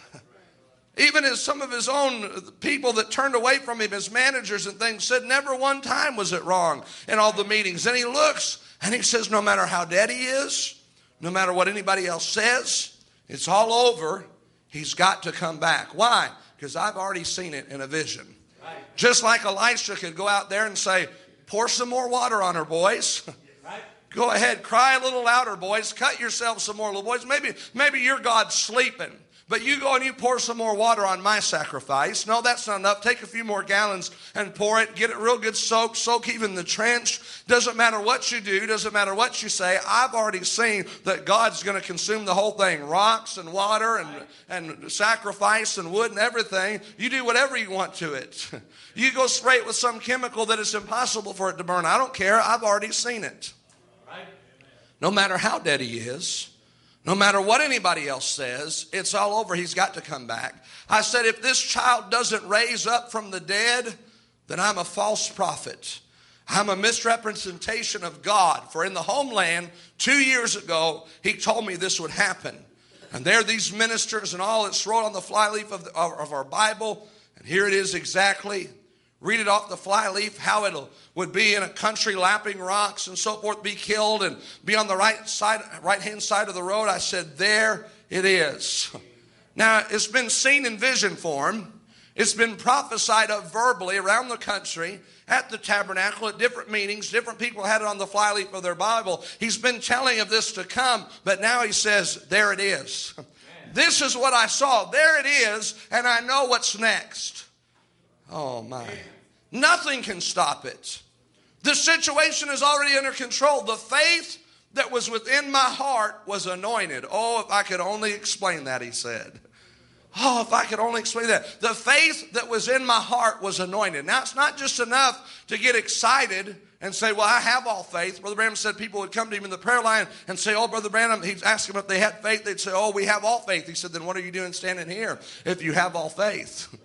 Even as some of his own people that turned away from him, his managers and things, said never one time was it wrong in all the meetings. And he looks and he says, no matter how dead he is, no matter what anybody else says, it's all over. He's got to come back. Why? Because I've already seen it in a vision. Right. Just like Elisha could go out there and say, pour some more water on her, boys. Right. Go ahead, cry a little louder, boys. Cut yourself some more, little boys. Maybe, maybe your God's sleeping. But you go and you pour some more water on my sacrifice. No, that's not enough. Take a few more gallons and pour it. Get it real good soaked. Soak even the trench. Doesn't matter what you do. Doesn't matter what you say. I've already seen that God's going to consume the whole thing. Rocks and water and, and sacrifice and wood and everything. You do whatever you want to it. You go spray it with some chemical that it's impossible for it to burn. I don't care. I've already seen it. No matter how dead he is. No matter what anybody else says, it's all over. He's got to come back. I said, if this child doesn't raise up from the dead, then I'm a false prophet. I'm a misrepresentation of God. For in the homeland, two years ago, he told me this would happen. And there are these ministers and all that's wrote on the flyleaf of, the, of our Bible. And here it is exactly. Read it off the flyleaf, how it would be in a country lapping rocks and so forth, be killed and be on the right side, right-hand side of the road. I said, there it is. Now, it's been seen in vision form. It's been prophesied of verbally around the country, at the tabernacle, at different meetings. Different people had it on the flyleaf of their Bible. He's been telling of this to come, but now he says, there it is. This is what I saw. There it is, and I know what's next. Oh, my. Nothing can stop it. The situation is already under control. The faith that was within my heart was anointed. Oh, if I could only explain that, he said. Oh, if I could only explain that. The faith that was in my heart was anointed. Now, it's not just enough to get excited and say, well, I have all faith. Brother Branham said people would come to him in the prayer line and say, oh, Brother Branham, he'd ask them if they had faith. They'd say, oh, we have all faith. He said, then what are you doing standing here if you have all faith?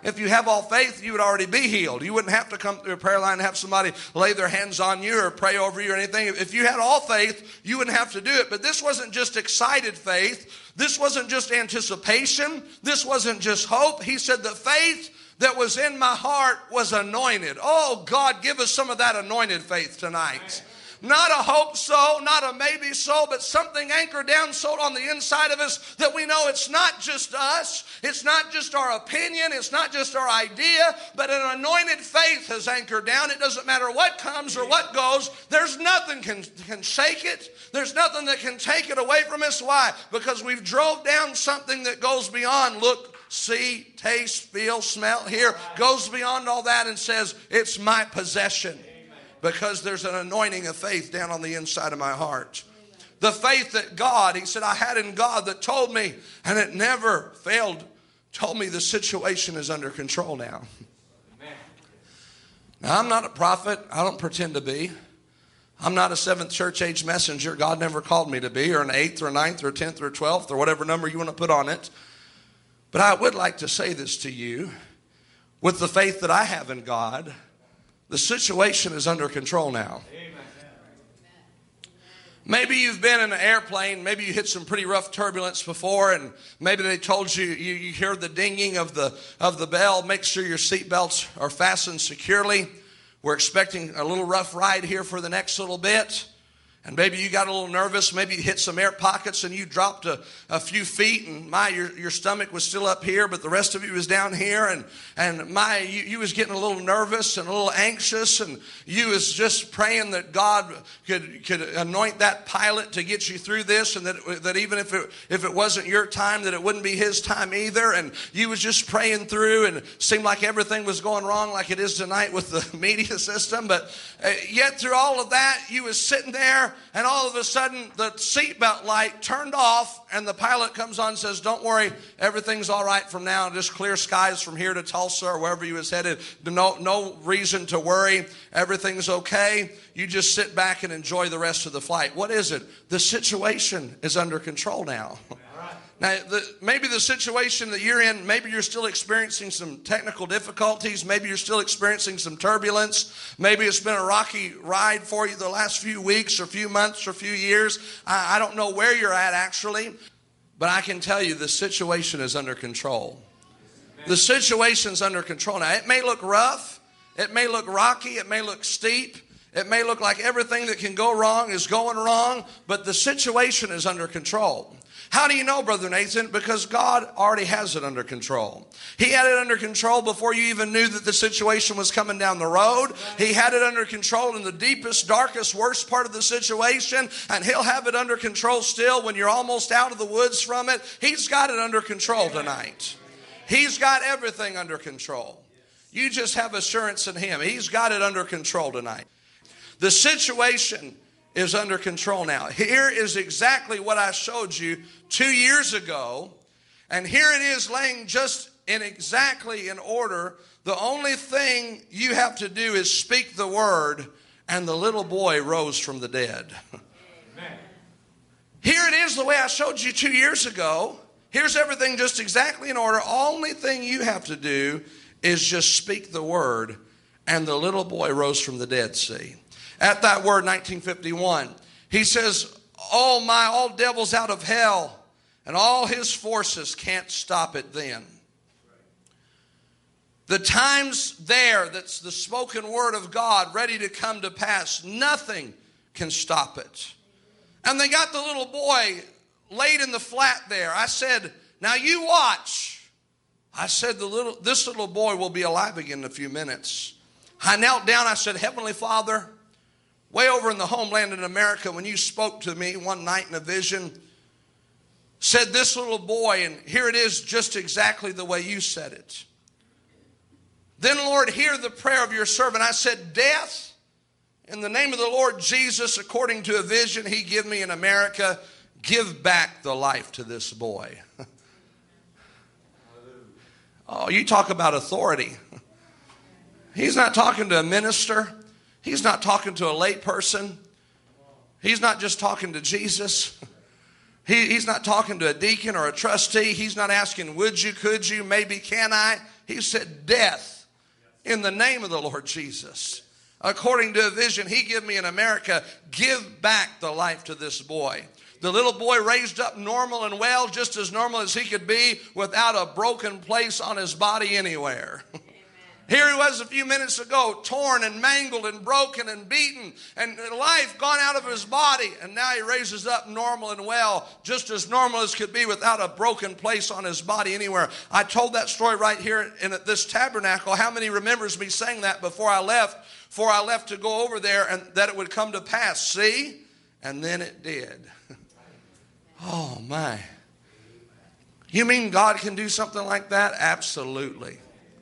if you have all faith, you would already be healed. You wouldn't have to come through a prayer line and have somebody lay their hands on you or pray over you or anything. If you had all faith, you wouldn't have to do it. But this wasn't just excited faith. This wasn't just anticipation. This wasn't just hope. He said the faith that was in my heart was anointed. Oh, God, give us some of that anointed faith tonight. Not a hope so, not a maybe so, but something anchored down so on the inside of us that we know it's not just us, it's not just our opinion, it's not just our idea, but an anointed faith has anchored down. It doesn't matter what comes or what goes. There's nothing can, can shake it. There's nothing that can take it away from us. Why? Because we've drove down something that goes beyond look, see, taste, feel, smell, hear, goes beyond all that and says, it's my possession. Because there's an anointing of faith down on the inside of my heart. The faith that God, he said, I had in God that told me, and it never failed, told me the situation is under control now. Now, I'm not a prophet. I don't pretend to be. I'm not a seventh church age messenger. God never called me to be, or an eighth or a ninth or a tenth or a twelfth or whatever number you want to put on it. But I would like to say this to you. With the faith that I have in God, the situation is under control now. Amen. Maybe you've been in an airplane. Maybe you hit some pretty rough turbulence before, and maybe they told you, you, you hear the dinging of the, of the bell. Make sure your seatbelts are fastened securely. We're expecting a little rough ride here for the next little bit. And maybe you got a little nervous. Maybe you hit some air pockets and you dropped a, a few feet. And my, your, your stomach was still up here, but the rest of you was down here. And, and my, you, you was getting a little nervous and a little anxious. And you was just praying that God could, could anoint that pilot to get you through this. And that, that even if it, if it wasn't your time, that it wouldn't be his time either. And you was just praying through, and it seemed like everything was going wrong like it is tonight with the media system. But uh, yet through all of that, you was sitting there. And all of a sudden, the seatbelt light turned off, and the pilot comes on and says, don't worry, everything's all right from now. Just clear skies from here to Tulsa or wherever you was headed. No, no reason to worry. Everything's okay. You just sit back and enjoy the rest of the flight. What is it? The situation is under control now. Now, the, maybe the situation that you're in, maybe you're still experiencing some technical difficulties. Maybe you're still experiencing some turbulence. Maybe it's been a rocky ride for you the last few weeks or few months or few years. I, I don't know where you're at actually, but I can tell you the situation is under control. The situation's under control. Now, it may look rough. It may look rocky. It may look steep. It may look like everything that can go wrong is going wrong, but the situation is under control. How do you know, Brother Nathan? Because God already has it under control. He had it under control before you even knew that the situation was coming down the road. He had it under control in the deepest, darkest, worst part of the situation. And he'll have it under control still when you're almost out of the woods from it. He's got it under control tonight. He's got everything under control. You just have assurance in him. He's got it under control tonight. The situation is under control now. Here is exactly what I showed you two years ago. And here it is laying just in exactly in order. The only thing you have to do is speak the word, and the little boy rose from the dead. Amen. Here it is the way I showed you two years ago. Here's everything just exactly in order. Only thing you have to do is just speak the word, and the little boy rose from the dead. See? At that word, nineteen fifty-one, he says, oh, my, all devils out of hell and all his forces can't stop it then. The time's there, that's the spoken word of God ready to come to pass. Nothing can stop it. And they got the little boy laid in the flat there. I said, now you watch. I said, the little, this little boy will be alive again in a few minutes. I knelt down. I said, Heavenly Father, way over in the homeland in America, when you spoke to me one night in a vision, said this little boy, and here it is just exactly the way you said it. Then, Lord, hear the prayer of your servant. I said, death, in the name of the Lord Jesus, according to a vision he gave me in America, give back the life to this boy. Oh, you talk about authority. He's not talking to a minister. He's not talking to a lay person. He's not just talking to Jesus. He, he's not talking to a deacon or a trustee. He's not asking, would you, could you, maybe, can I? He said, death, in the name of the Lord Jesus. According to a vision he gave me in America, give back the life to this boy. The little boy raised up normal and well, just as normal as he could be, without a broken place on his body anywhere. Here he was a few minutes ago, torn and mangled and broken and beaten, and life gone out of his body. And now he raises up normal and well, just as normal as could be, without a broken place on his body anywhere. I told that story right here in this tabernacle. How many remembers me saying that before I left, before I left to go over there, and that it would come to pass? See? And then it did. Oh, my. You mean God can do something like that? Absolutely.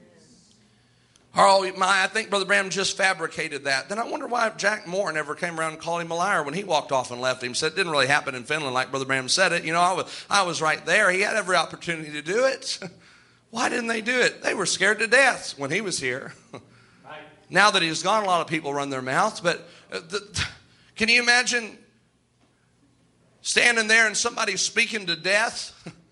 Oh, my, I think Brother Branham just fabricated that. Then I wonder why Jack Moore never came around and called him a liar when he walked off and left him. Said it didn't really happen in Finland like Brother Branham said it. You know, I was, I was right there. He had every opportunity to do it. Why didn't they do it? They were scared to death when he was here. Now that he's gone, a lot of people run their mouths. But uh, the, can you imagine standing there and somebody speaking to death?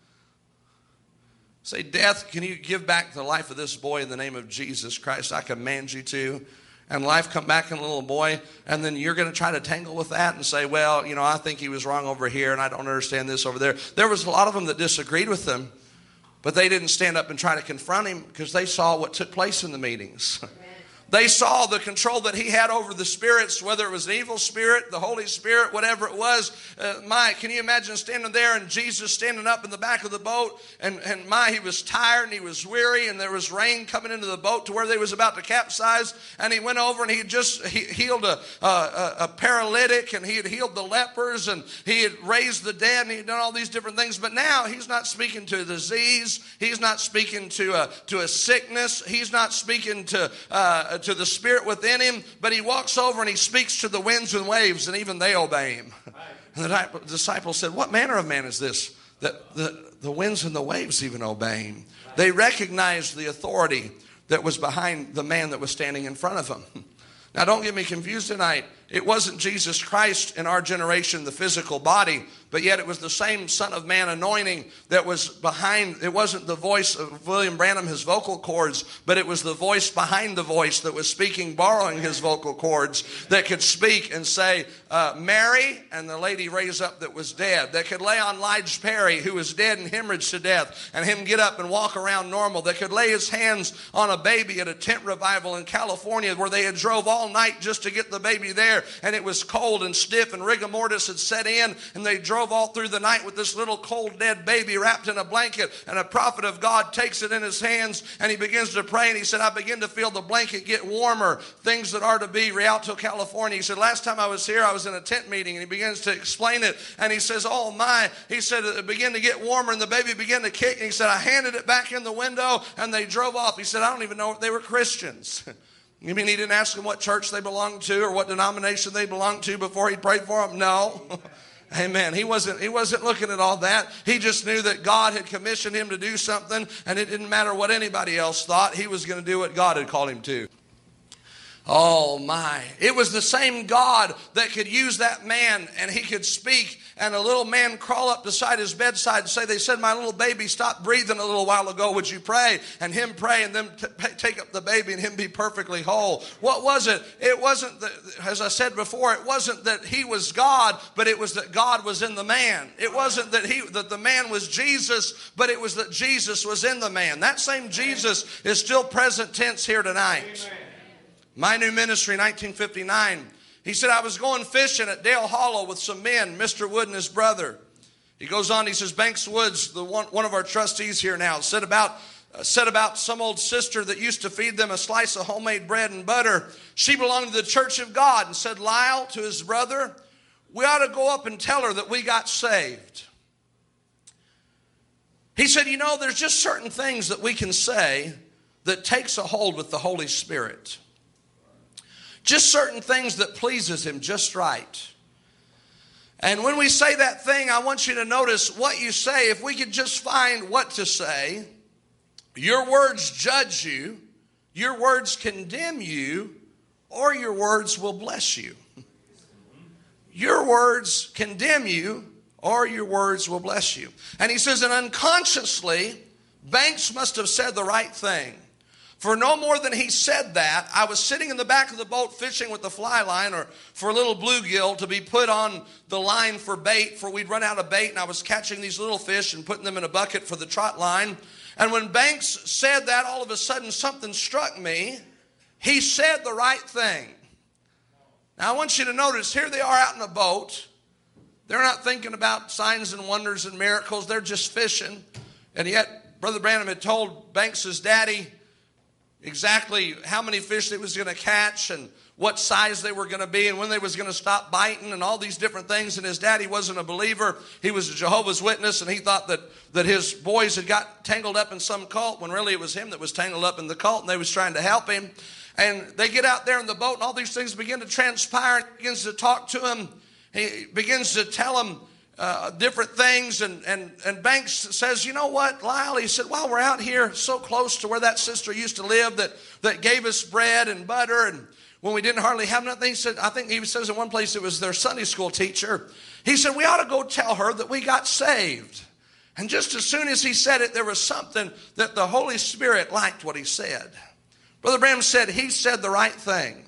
Say, death, can you give back the life of this boy in the name of Jesus Christ? I command you to. And life come back in a little boy. And then you're going to try to tangle with that and say, well, you know, I think he was wrong over here and I don't understand this over there. There was a lot of them that disagreed with them. But they didn't stand up and try to confront him because they saw what took place in the meetings. They saw the control that he had over the spirits, whether it was an evil spirit, the Holy Spirit, whatever it was. Uh, my, can you imagine standing there and Jesus standing up in the back of the boat? And, and my, he was tired and he was weary and there was rain coming into the boat to where they was about to capsize. And he went over and he just he healed a, a, a paralytic, and he had healed the lepers, and he had raised the dead, and he had done all these different things. But now he's not speaking to a disease. He's not speaking to a, to a sickness. He's not speaking to uh, to the spirit within him, but he walks over and he speaks to the winds and waves, and even they obey him. And the disciples said, what manner of man is this, that the, the winds and the waves even obey him? They recognized the authority that was behind the man that was standing in front of them. Now, don't get me confused tonight. It wasn't Jesus Christ in our generation, the physical body, but yet it was the same Son of Man anointing that was behind. It wasn't the voice of William Branham, his vocal cords, but it was the voice behind the voice that was speaking, borrowing his vocal cords, that could speak and say, uh, Mary, and the lady raise up that was dead. That could lay on Lige Perry, who was dead and hemorrhaged to death, and him get up and walk around normal. That could lay his hands on a baby at a tent revival in California where they had drove all night just to get the baby there, and it was cold and stiff, and rigor mortis had set in, and they drove all through the night with this little cold dead baby wrapped in a blanket. And a prophet of God takes it in his hands and he begins to pray, and he said, I begin to feel the blanket get warmer. Things that are to be, Rialto, California. He said, last time I was here I was in a tent meeting, and he begins to explain it, and he says, oh my, he said it began to get warmer and the baby began to kick, and he said, I handed it back in the window and they drove off. He said, I don't even know if they were Christians. You mean he didn't ask them what church they belonged to or what denomination they belonged to before he prayed for them? No. Amen. He wasn't, he wasn't looking at all that. He just knew that God had commissioned him to do something, and it didn't matter what anybody else thought. He was going to do what God had called him to. Oh my. It was the same God that could use that man, and he could speak, and a little man crawl up beside his bedside and say, they said my little baby stopped breathing a little while ago, would you pray? And him pray, and then t- take up the baby and him be perfectly whole. What was it? It wasn't, that, as I said before, it wasn't that he was God, but it was that God was in the man. It wasn't that he that the man was Jesus, but it was that Jesus was in the man. That same Jesus is still present tense here tonight. Amen. My new ministry, nineteen fifty-nine, he said, I was going fishing at Dale Hollow with some men, Mister Wood and his brother. He goes on, he says, Banks Woods, the one, one of our trustees here now, said about, uh, said about some old sister that used to feed them a slice of homemade bread and butter. She belonged to the Church of God, and said, Lyle, to his brother, we ought to go up and tell her that we got saved. He said, you know, there's just certain things that we can say that takes a hold with the Holy Spirit. Just certain things that pleases him just right. And when we say that thing, I want you to notice what you say. If we could just find what to say, your words judge you, your words condemn you, or your words will bless you. Your words condemn you, or your words will bless you. And he says, and unconsciously, Banks must have said the right thing. For no more than he said that, I was sitting in the back of the boat fishing with the fly line or for a little bluegill to be put on the line for bait, for we'd run out of bait, and I was catching these little fish and putting them in a bucket for the trot line. And when Banks said that, all of a sudden something struck me. He said the right thing. Now I want you to notice, here they are out in a boat. They're not thinking about signs and wonders and miracles. They're just fishing. And yet Brother Branham had told Banks' daddy exactly how many fish they was going to catch and what size they were going to be and when they was going to stop biting and all these different things. And his daddy wasn't a believer. He was a Jehovah's Witness, and he thought that, that his boys had got tangled up in some cult when really it was him that was tangled up in the cult, and they was trying to help him. And they get out there in the boat, and all these things begin to transpire, and he begins to talk to him. He begins to tell him uh, different things, and, and, and Banks says, you know what, Lyle, he said, while we're out here so close to where that sister used to live that, that gave us bread and butter, and when we didn't hardly have nothing, he said, I think he says in one place it was their Sunday school teacher. He said, we ought to go tell her that we got saved. And just as soon as he said it, there was something that the Holy Spirit liked what he said. Brother Branham said he said the right thing.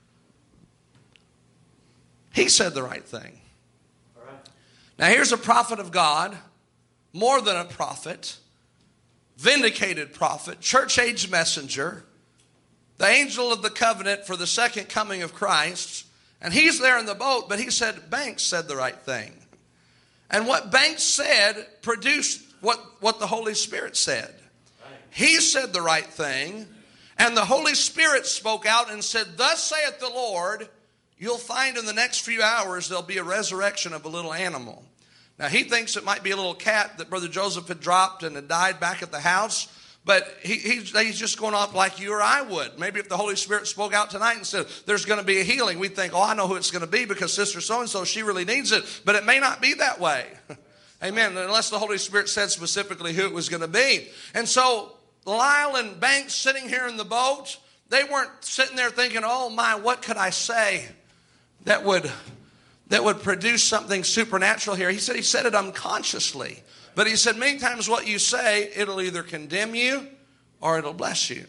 He said the right thing. All right. Now here's a prophet of God, more than a prophet, vindicated prophet, church age messenger, the angel of the covenant for the second coming of Christ. And he's there in the boat, but he said, Banks said the right thing. And what Banks said produced what, what the Holy Spirit said. He said the right thing, and the Holy Spirit spoke out and said, thus saith the Lord, you'll find in the next few hours there'll be a resurrection of a little animal. Now he thinks it might be a little cat that Brother Joseph had dropped and had died back at the house. But he, he's, he's just going off like you or I would. Maybe if the Holy Spirit spoke out tonight and said, there's going to be a healing, we'd think, oh, I know who it's going to be because Sister so-and-so, she really needs it. But it may not be that way. Amen. Unless the Holy Spirit said specifically who it was going to be. And so Lyle and Banks sitting here in the boat, they weren't sitting there thinking, oh my, what could I say that would, that would produce something supernatural here? He said he said it unconsciously. But he said many times what you say, it'll either condemn you or it'll bless you.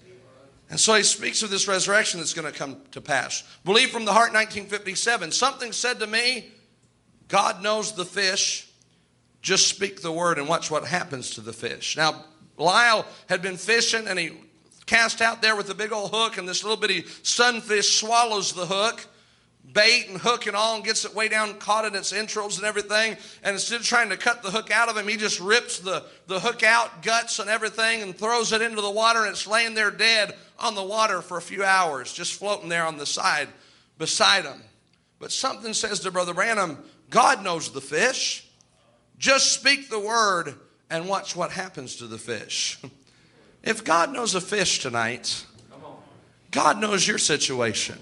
And so he speaks of this resurrection that's going to come to pass. Believe from the Heart, nineteen fifty-seven. Something said to me, God knows the fish. Just speak the word and watch what happens to the fish. Now, Lyle had been fishing and he cast out there with a big old hook, and this little bitty sunfish swallows the hook. Bait and hook and all, and gets it way down, caught in its entrails and everything. And instead of trying to cut the hook out of him, he just rips the, the hook out, guts and everything, and throws it into the water, and it's laying there dead on the water for a few hours, just floating there on the side beside him. But something says to Brother Branham, God knows the fish. Just speak the word and watch what happens to the fish. If God knows a fish tonight, God knows your situation.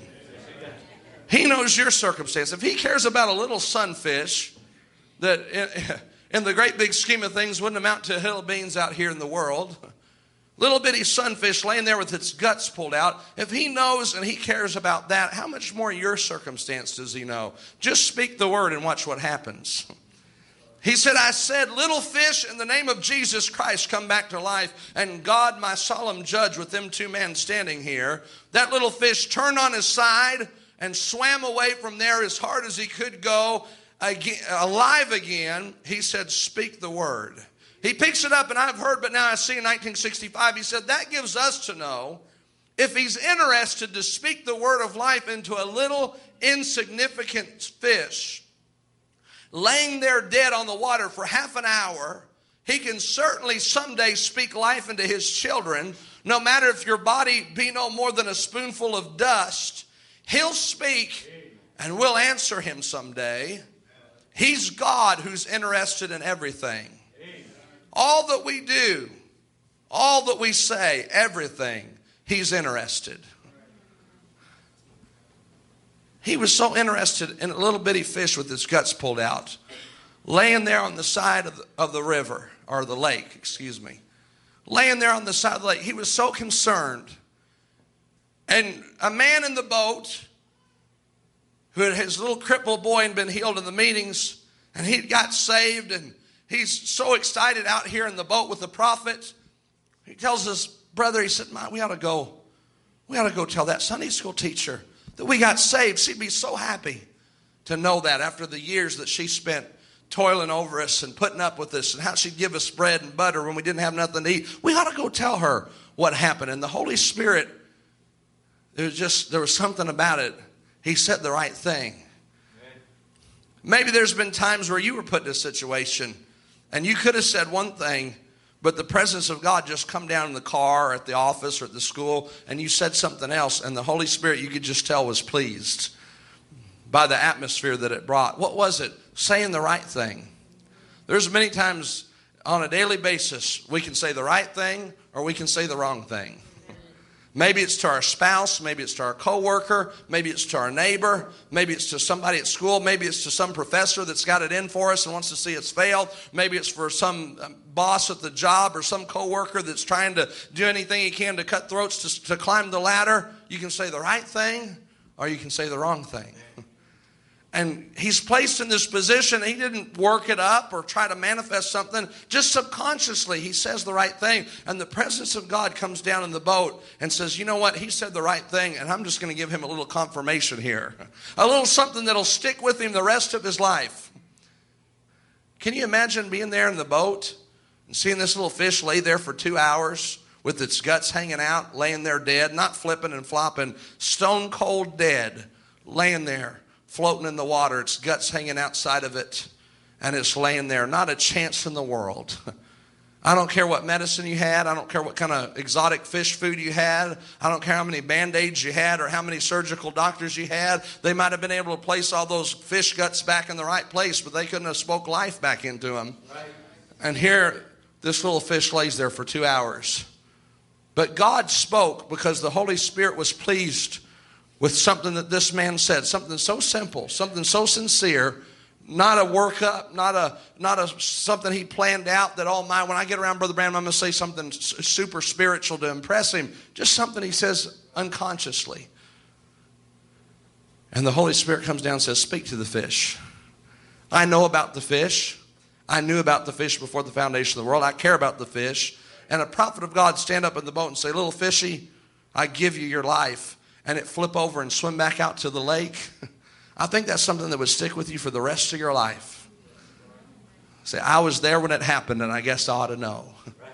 He knows your circumstance. If he cares about a little sunfish that in, in the great big scheme of things wouldn't amount to a hill of beans out here in the world, little bitty sunfish laying there with its guts pulled out, if he knows and he cares about that, how much more your circumstance does he know? Just speak the word and watch what happens. He said, I said, little fish, in the name of Jesus Christ, come back to life. And God, my solemn judge, with them two men standing here, that little fish turned on his side and swam away from there as hard as he could go, again, alive again. He said, speak the word. He picks it up, and I've heard, but now I see in nineteen sixty-five, he said, that gives us to know if he's interested to speak the word of life into a little insignificant fish laying there dead on the water for half an hour, he can certainly someday speak life into his children, no matter if your body be no more than a spoonful of dust. He'll speak and we'll answer him someday. He's God who's interested in everything. All that we do, all that we say, everything, he's interested. He was so interested in a little bitty fish with its guts pulled out, laying there on the side of the, of the river, or the lake, excuse me. Laying there on the side of the lake. He was so concerned. And a man in the boat who had his little crippled boy and been healed in the meetings, and he got saved, and he's so excited out here in the boat with the prophet. He tells us brother, he said, "Ma, we ought to go, we ought to go tell that Sunday school teacher that we got saved. She'd be so happy to know that after the years that she spent toiling over us and putting up with us and how she'd give us bread and butter when we didn't have nothing to eat. We ought to go tell her what happened." And the Holy Spirit, there was just, there was something about it. He said the right thing. Maybe there's been times where you were put in a situation and you could have said one thing, but the presence of God just come down in the car or at the office or at the school, and you said something else, and the Holy Spirit, you could just tell, was pleased by the atmosphere that it brought. What was it? Saying the right thing. There's many times on a daily basis we can say the right thing or we can say the wrong thing. Maybe it's to our spouse, maybe it's to our coworker, maybe it's to our neighbor, maybe it's to somebody at school, maybe it's to some professor that's got it in for us and wants to see us fail. Maybe it's for some boss at the job or some coworker that's trying to do anything he can to cut throats to, to climb the ladder. You can say the right thing or you can say the wrong thing. And he's placed in this position. He didn't work it up or try to manifest something. Just subconsciously, he says the right thing. And the presence of God comes down in the boat and says, you know what? He said the right thing, and I'm just going to give him a little confirmation here. A little something that'll stick with him the rest of his life. Can you imagine being there in the boat and seeing this little fish lay there for two hours with its guts hanging out, laying there dead, not flipping and flopping, stone cold dead, laying there, floating in the water, its guts hanging outside of it, and it's laying there, not a chance in the world. I don't care what medicine you had. I don't care what kind of exotic fish food you had. I don't care how many Band-Aids you had or how many surgical doctors you had. They might have been able to place all those fish guts back in the right place, but they couldn't have spoke life back into them. Right. And here, this little fish lays there for two hours. But God spoke because the Holy Spirit was pleased with something that this man said, something so simple, something so sincere, not a workup, not a not a something he planned out that, oh my, when I get around Brother Branham, I'm going to say something super spiritual to impress him. Just something he says unconsciously. And the Holy Spirit comes down and says, speak to the fish. I know about the fish. I knew about the fish before the foundation of the world. I care about the fish. And a prophet of God stand up in the boat and say, little fishy, I give you your life. And it flip over and swim back out to the lake. I think that's something that would stick with you for the rest of your life. Say, I was there when it happened, and I guess I ought to know.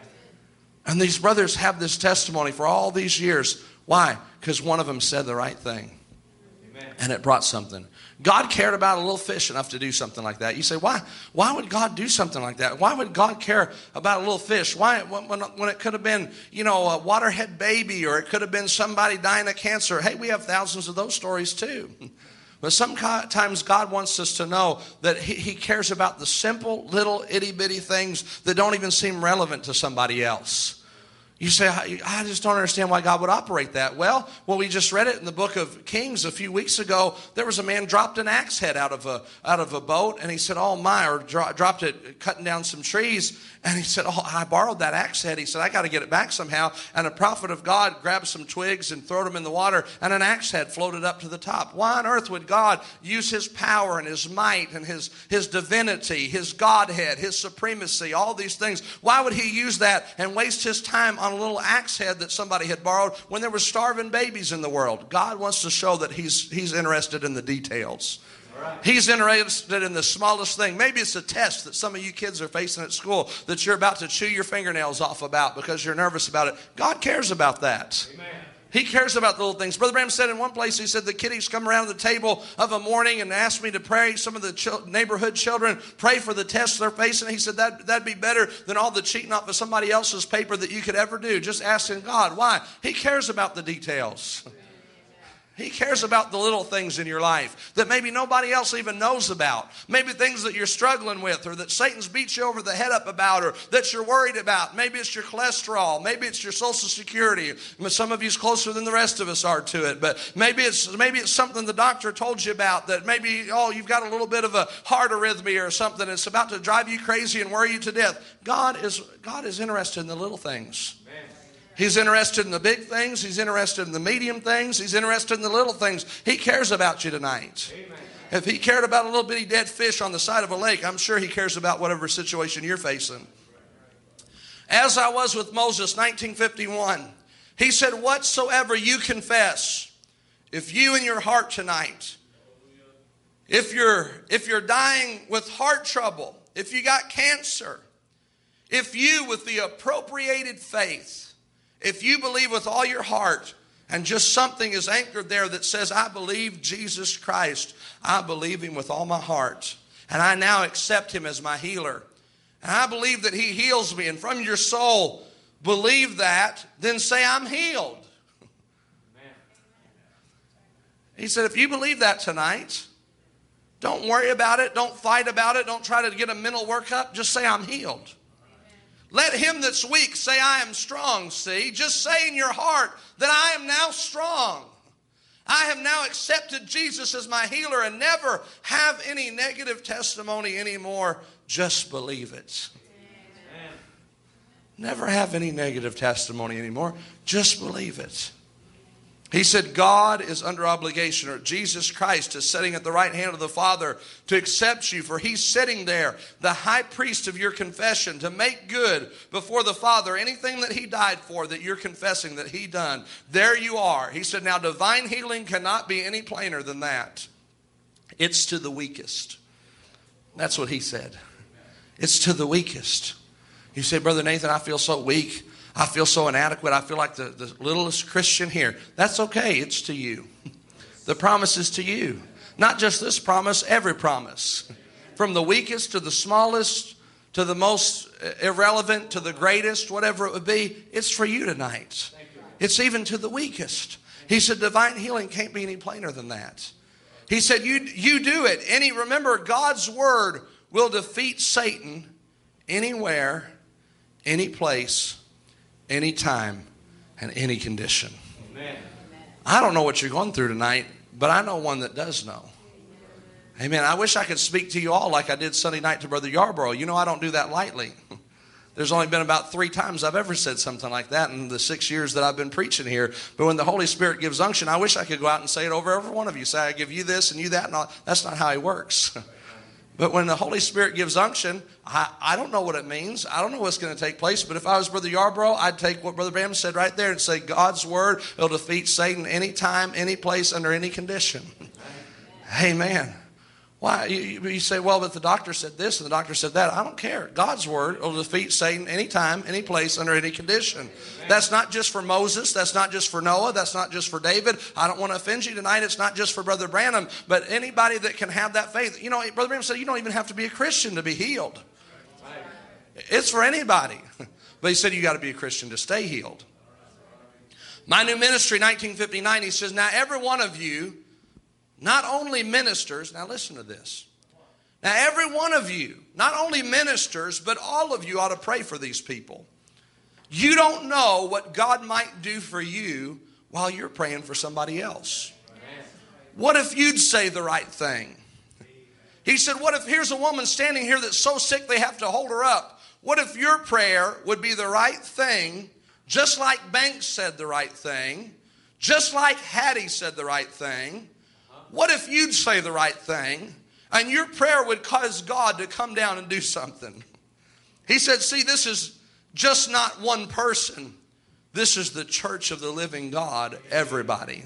And these brothers have this testimony for all these years. Why? Because one of them said the right thing. Amen. And it brought something. God cared about a little fish enough to do something like that. You say, why? Why would God do something like that? Why would God care about a little fish? Why, when, when it could have been, you know, a waterhead baby, or it could have been somebody dying of cancer. Hey, we have thousands of those stories too. But sometimes God wants us to know that he, he cares about the simple, little, itty-bitty things that don't even seem relevant to somebody else. You say, I just don't understand why God would operate that. Well, well, we just read it in the book of Kings a few weeks ago. There was a man dropped an axe head out of a out of a boat, and he said, oh my, or dro- dropped it cutting down some trees. And he said, oh, I borrowed that axe head. He said, I got to get it back somehow. And a prophet of God grabbed some twigs and threw them in the water, and an axe head floated up to the top. Why on earth would God use his power and his might and his, his divinity, his Godhead, his supremacy, all these things? Why would he use that and waste his time on a little axe head that somebody had borrowed when there were starving babies in the world? God wants to show that he's, he's interested in the details. He's interested in the smallest thing. Maybe it's a test that some of you kids are facing at school that you're about to chew your fingernails off about because you're nervous about it. God cares about that. Amen. He cares about the little things. Brother Branham said in one place, he said the kiddies come around the table of a morning and ask me to pray. Some of the ch- neighborhood children pray for the tests they're facing. He said that, that'd be better than all the cheating off of somebody else's paper that you could ever do. Just asking God. Why? He cares about the details. He cares about the little things in your life that maybe nobody else even knows about. Maybe things that you're struggling with, or that Satan's beat you over the head up about, or that you're worried about. Maybe it's your cholesterol. Maybe it's your Social Security. Some of you's closer than the rest of us are to it. But maybe it's maybe it's something the doctor told you about that maybe, oh, you've got a little bit of a heart arrhythmia or something. It's about to drive you crazy and worry you to death. God is God is interested in the little things. Amen. He's interested in the big things. He's interested in the medium things. He's interested in the little things. He cares about you tonight. Amen. If he cared about a little bitty dead fish on the side of a lake, I'm sure he cares about whatever situation you're facing. As I was with Moses, nineteen fifty-one. He said, whatsoever you confess, if you in your heart tonight, if you're, if you're dying with heart trouble, if you got cancer, if you with the appropriated faith, if you believe with all your heart, and just something is anchored there that says, I believe Jesus Christ, I believe him with all my heart, and I now accept him as my healer, and I believe that he heals me, and from your soul, believe that, then say, I'm healed. Amen. He said, if you believe that tonight, don't worry about it. Don't fight about it. Don't try to get a mental workup. Just say, I'm healed. Amen. Let him that's weak say, I am strong. See, just say in your heart that I am now strong. I have now accepted Jesus as my healer and never have any negative testimony anymore. Just believe it. Amen. Never have any negative testimony anymore. Just believe it. He said God is under obligation, or Jesus Christ is sitting at the right hand of the Father to accept you, for he's sitting there, the high priest of your confession, to make good before the Father anything that he died for, that you're confessing that he done. There you are. He said, now divine healing cannot be any plainer than that. It's to the weakest. That's what he said. It's to the weakest. You say, Brother Nathan, I feel so weak. I feel so inadequate. I feel like the, the littlest Christian here. That's okay. It's to you. The promise is to you. Not just this promise, every promise. From the weakest to the smallest to the most irrelevant to the greatest, whatever it would be, it's for you tonight. It's even to the weakest. He said divine healing can't be any plainer than that. He said you, you do it. Any, remember, God's word will defeat Satan anywhere, any place, any time, and any condition. Amen. I don't know what you're going through tonight, but I know one that does know. Amen. I wish I could speak to you all like I did Sunday night to Brother Yarborough. You know I don't do that lightly. There's only been about three times I've ever said something like that in the six years that I've been preaching here. But when the Holy Spirit gives unction, I wish I could go out and say it over every one of you. Say, I give you this and you that. And all. That's not how he works. But when the Holy Spirit gives unction, I, I don't know what it means. I don't know what's going to take place. But if I was Brother Yarborough, I'd take what Brother Branham said right there and say, God's word will defeat Satan anytime, any place, under any condition. Amen. Why? You, you say, well, but the doctor said this and the doctor said that. I don't care. God's word will defeat Satan anytime, any place, under any condition. That's not just for Moses. That's not just for Noah. That's not just for David. I don't want to offend you tonight. It's not just for Brother Branham, but anybody that can have that faith. You know, Brother Branham said you don't even have to be a Christian to be healed. It's for anybody. But he said you got to be a Christian to stay healed. My New Ministry, nineteen fifty-nine, he says, now every one of you, not only ministers, now listen to this. Now every one of you, not only ministers, but all of you ought to pray for these people. You don't know what God might do for you while you're praying for somebody else. What if you'd say the right thing? He said, what if here's a woman standing here that's so sick they have to hold her up? What if your prayer would be the right thing, just like Banks said the right thing, just like Hattie said the right thing? What if you'd say the right thing and your prayer would cause God to come down and do something? He said, see, this is just not one person. This is the church of the living God, everybody.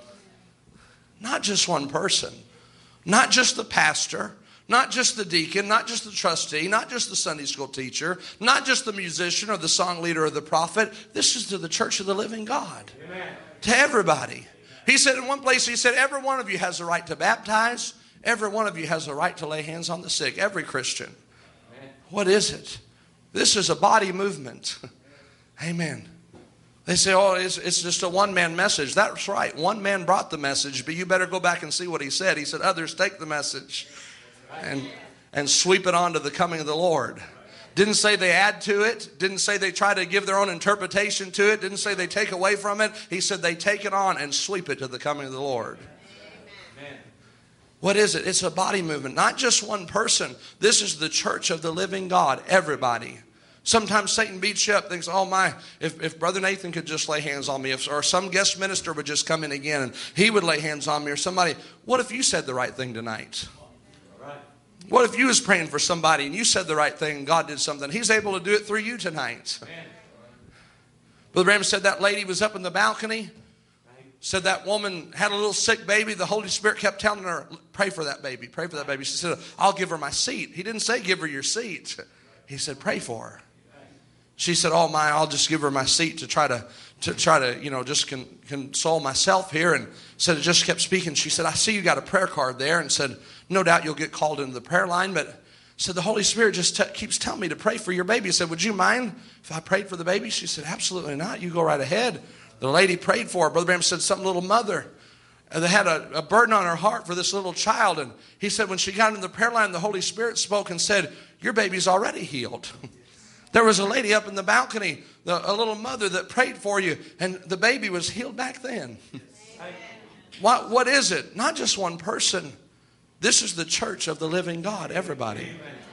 Not just one person. Not just the pastor. Not just the deacon. Not just the trustee. Not just the Sunday school teacher. Not just the musician or the song leader or the prophet. This is to the church of the living God. Amen. To everybody. He said in one place, he said, every one of you has the right to baptize. Every one of you has the right to lay hands on the sick. Every Christian. Amen. What is it? This is a body movement. Amen. They say, oh, it's, it's just a one-man message. That's right. One man brought the message, but you better go back and see what he said. He said, others take the message and, and sweep it on to the coming of the Lord. Didn't say they add to it. Didn't say they try to give their own interpretation to it. Didn't say they take away from it. He said they take it on and sweep it to the coming of the Lord. Amen. What is it? It's a body movement. Not just one person. This is the church of the living God. Everybody. Sometimes Satan beats you up, thinks, oh my, if, if Brother Nathan could just lay hands on me, if, or some guest minister would just come in again and he would lay hands on me, or somebody. What if you said the right thing tonight? What if you was praying for somebody and you said the right thing and God did something? He's able to do it through you tonight. Amen. Brother Branham said that lady was up in the balcony. Said that woman had a little sick baby. The Holy Spirit kept telling her, pray for that baby, pray for that baby. She said, I'll give her my seat. He didn't say give her your seat. He said, pray for her. She said, oh my, I'll just give her my seat to try to, to try to, you know, just con, console myself here. And said, it just kept speaking. She said, I see you got a prayer card there. And said, no doubt you'll get called into the prayer line. But said, the Holy Spirit just t- keeps telling me to pray for your baby. I said, would you mind if I prayed for the baby? She said, absolutely not. You go right ahead. The lady prayed for her. Brother Branham said, some little mother that had a, a burden on her heart for this little child. And he said, when she got into the prayer line, the Holy Spirit spoke and said, your baby's already healed. There was a lady up in the balcony, the, a little mother that prayed for you, and the baby was healed back then. What, what is it? Not just one person. This is the church of the living God, everybody.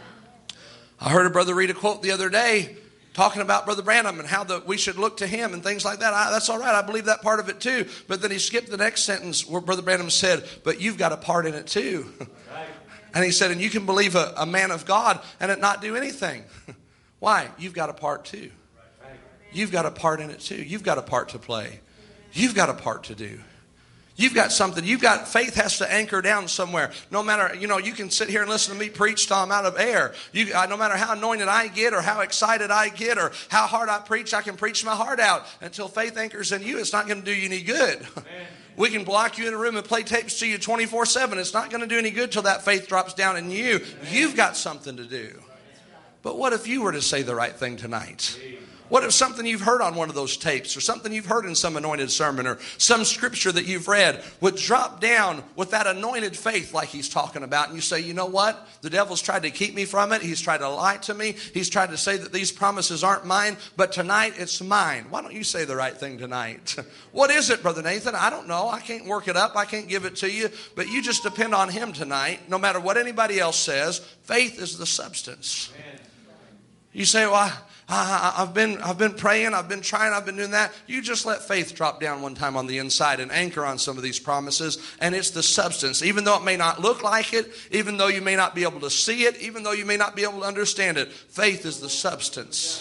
I heard a brother read a quote the other day talking about Brother Branham and how the, we should look to him and things like that. I, that's all right. I believe that part of it too. But then he skipped the next sentence where Brother Branham said, but you've got a part in it too. And he said, and you can believe a, a man of God and it not do anything. Why? You've got a part too. You've got a part in it too. You've got a part to play. You've got a part to do. You've got something. You've got, faith has to anchor down somewhere. No matter, you know, you can sit here and listen to me preach till I'm out of air. You, uh, no matter how anointed I get or how excited I get or how hard I preach, I can preach my heart out. Until faith anchors in you, it's not going to do you any good. Amen. We can block you in a room and play tapes to you twenty-four seven. It's not going to do any good till that faith drops down in you. Amen. You've got something to do. But what if you were to say the right thing tonight? What if something you've heard on one of those tapes or something you've heard in some anointed sermon or some scripture that you've read would drop down with that anointed faith like he's talking about, and you say, you know what? The devil's tried to keep me from it. He's tried to lie to me. He's tried to say that these promises aren't mine, but tonight it's mine. Why don't you say the right thing tonight? What is it, Brother Nathan? I don't know. I can't work it up. I can't give it to you, but you just depend on him tonight. No matter what anybody else says, faith is the substance. Amen. You say, well, I, I, I've been I've been praying, I've been trying, I've been doing that. You just let faith drop down one time on the inside and anchor on some of these promises, and it's the substance. Even though it may not look like it, even though you may not be able to see it, even though you may not be able to understand it, faith is the substance.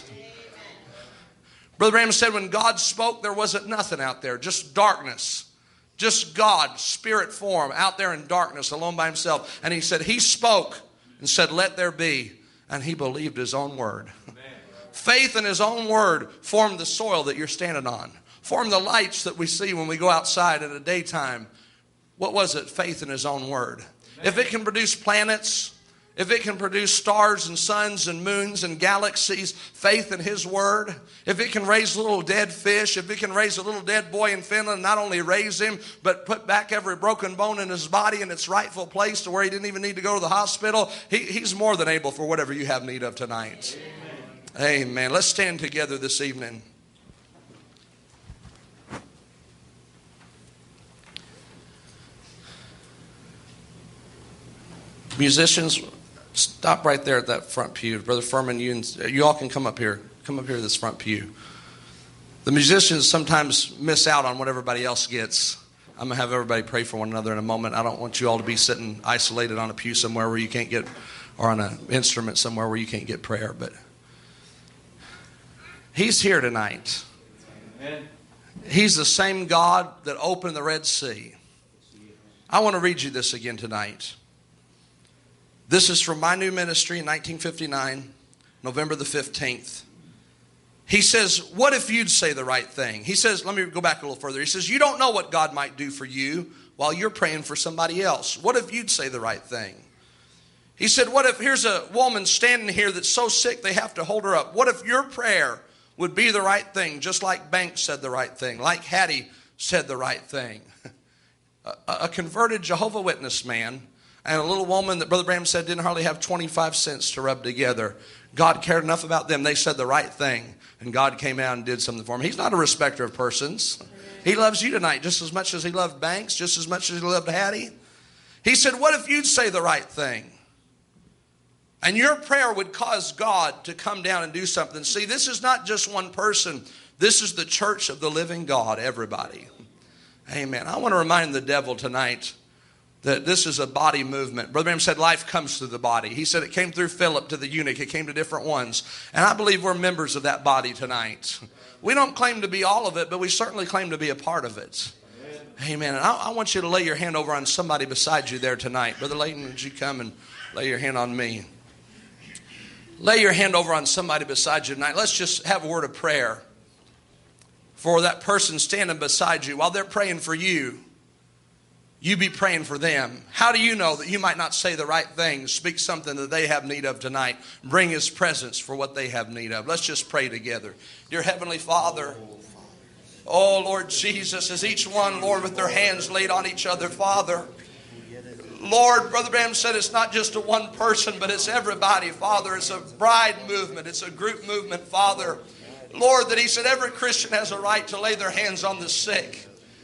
Brother Branham said when God spoke, there wasn't nothing out there, just darkness. Just God, spirit form, out there in darkness, alone by himself. And he said, he spoke and said, let there be. And he believed his own word. Amen. Faith in his own word formed the soil that you're standing on. Formed the lights that we see when we go outside in the daytime. What was it? Faith in his own word. Amen. If it can produce planets, if it can produce stars and suns and moons and galaxies, faith in his word. If it can raise little dead fish, if it can raise a little dead boy in Finland, not only raise him, but put back every broken bone in his body in its rightful place to where he didn't even need to go to the hospital, he, he's more than able for whatever you have need of tonight. Amen. Amen. Let's stand together this evening. Musicians, stop right there at that front pew. Brother Furman, you, you all can come up here. Come up here to this front pew. The musicians sometimes miss out on what everybody else gets. I'm going to have everybody pray for one another in a moment. I don't want you all to be sitting isolated on a pew somewhere where you can't get, or on an instrument somewhere where you can't get prayer. But he's here tonight. Amen. He's the same God that opened the Red Sea. I want to read you this again tonight. This is from my new ministry in nineteen fifty-nine, November the fifteenth. He says, what if you'd say the right thing? He says, let me go back a little further. He says, you don't know what God might do for you while you're praying for somebody else. What if you'd say the right thing? He said, what if here's a woman standing here that's so sick they have to hold her up. What if your prayer would be the right thing, just like Banks said the right thing, like Hattie said the right thing? a, a converted Jehovah Witness man and a little woman that Brother Branham said didn't hardly have twenty-five cents to rub together. God cared enough about them. They said the right thing. And God came out and did something for them. He's not a respecter of persons. He loves you tonight just as much as he loved Banks, just as much as he loved Hattie. He said, what if you'd say the right thing? And your prayer would cause God to come down and do something. See, this is not just one person. This is the church of the living God, everybody. Amen. I want to remind the devil tonight, that this is a body movement. Brother Branham said life comes through the body. He said it came through Philip to the eunuch. It came to different ones. And I believe we're members of that body tonight. We don't claim to be all of it, but we certainly claim to be a part of it. Amen. And I, I want you to lay your hand over on somebody beside you there tonight. Brother Layton, would you come and lay your hand on me? Lay your hand over on somebody beside you tonight. Let's just have a word of prayer for that person standing beside you. While they're praying for you, you be praying for them. How do you know that you might not say the right things, speak something that they have need of tonight, bring His presence for what they have need of? Let's just pray together. Dear Heavenly Father, oh Lord Jesus, as each one, Lord, with their hands laid on each other, Father, Lord, Brother Branham said it's not just a one person, but it's everybody, Father. It's a bride movement. It's a group movement, Father. Lord, that He said every Christian has a right to lay their hands on the sick.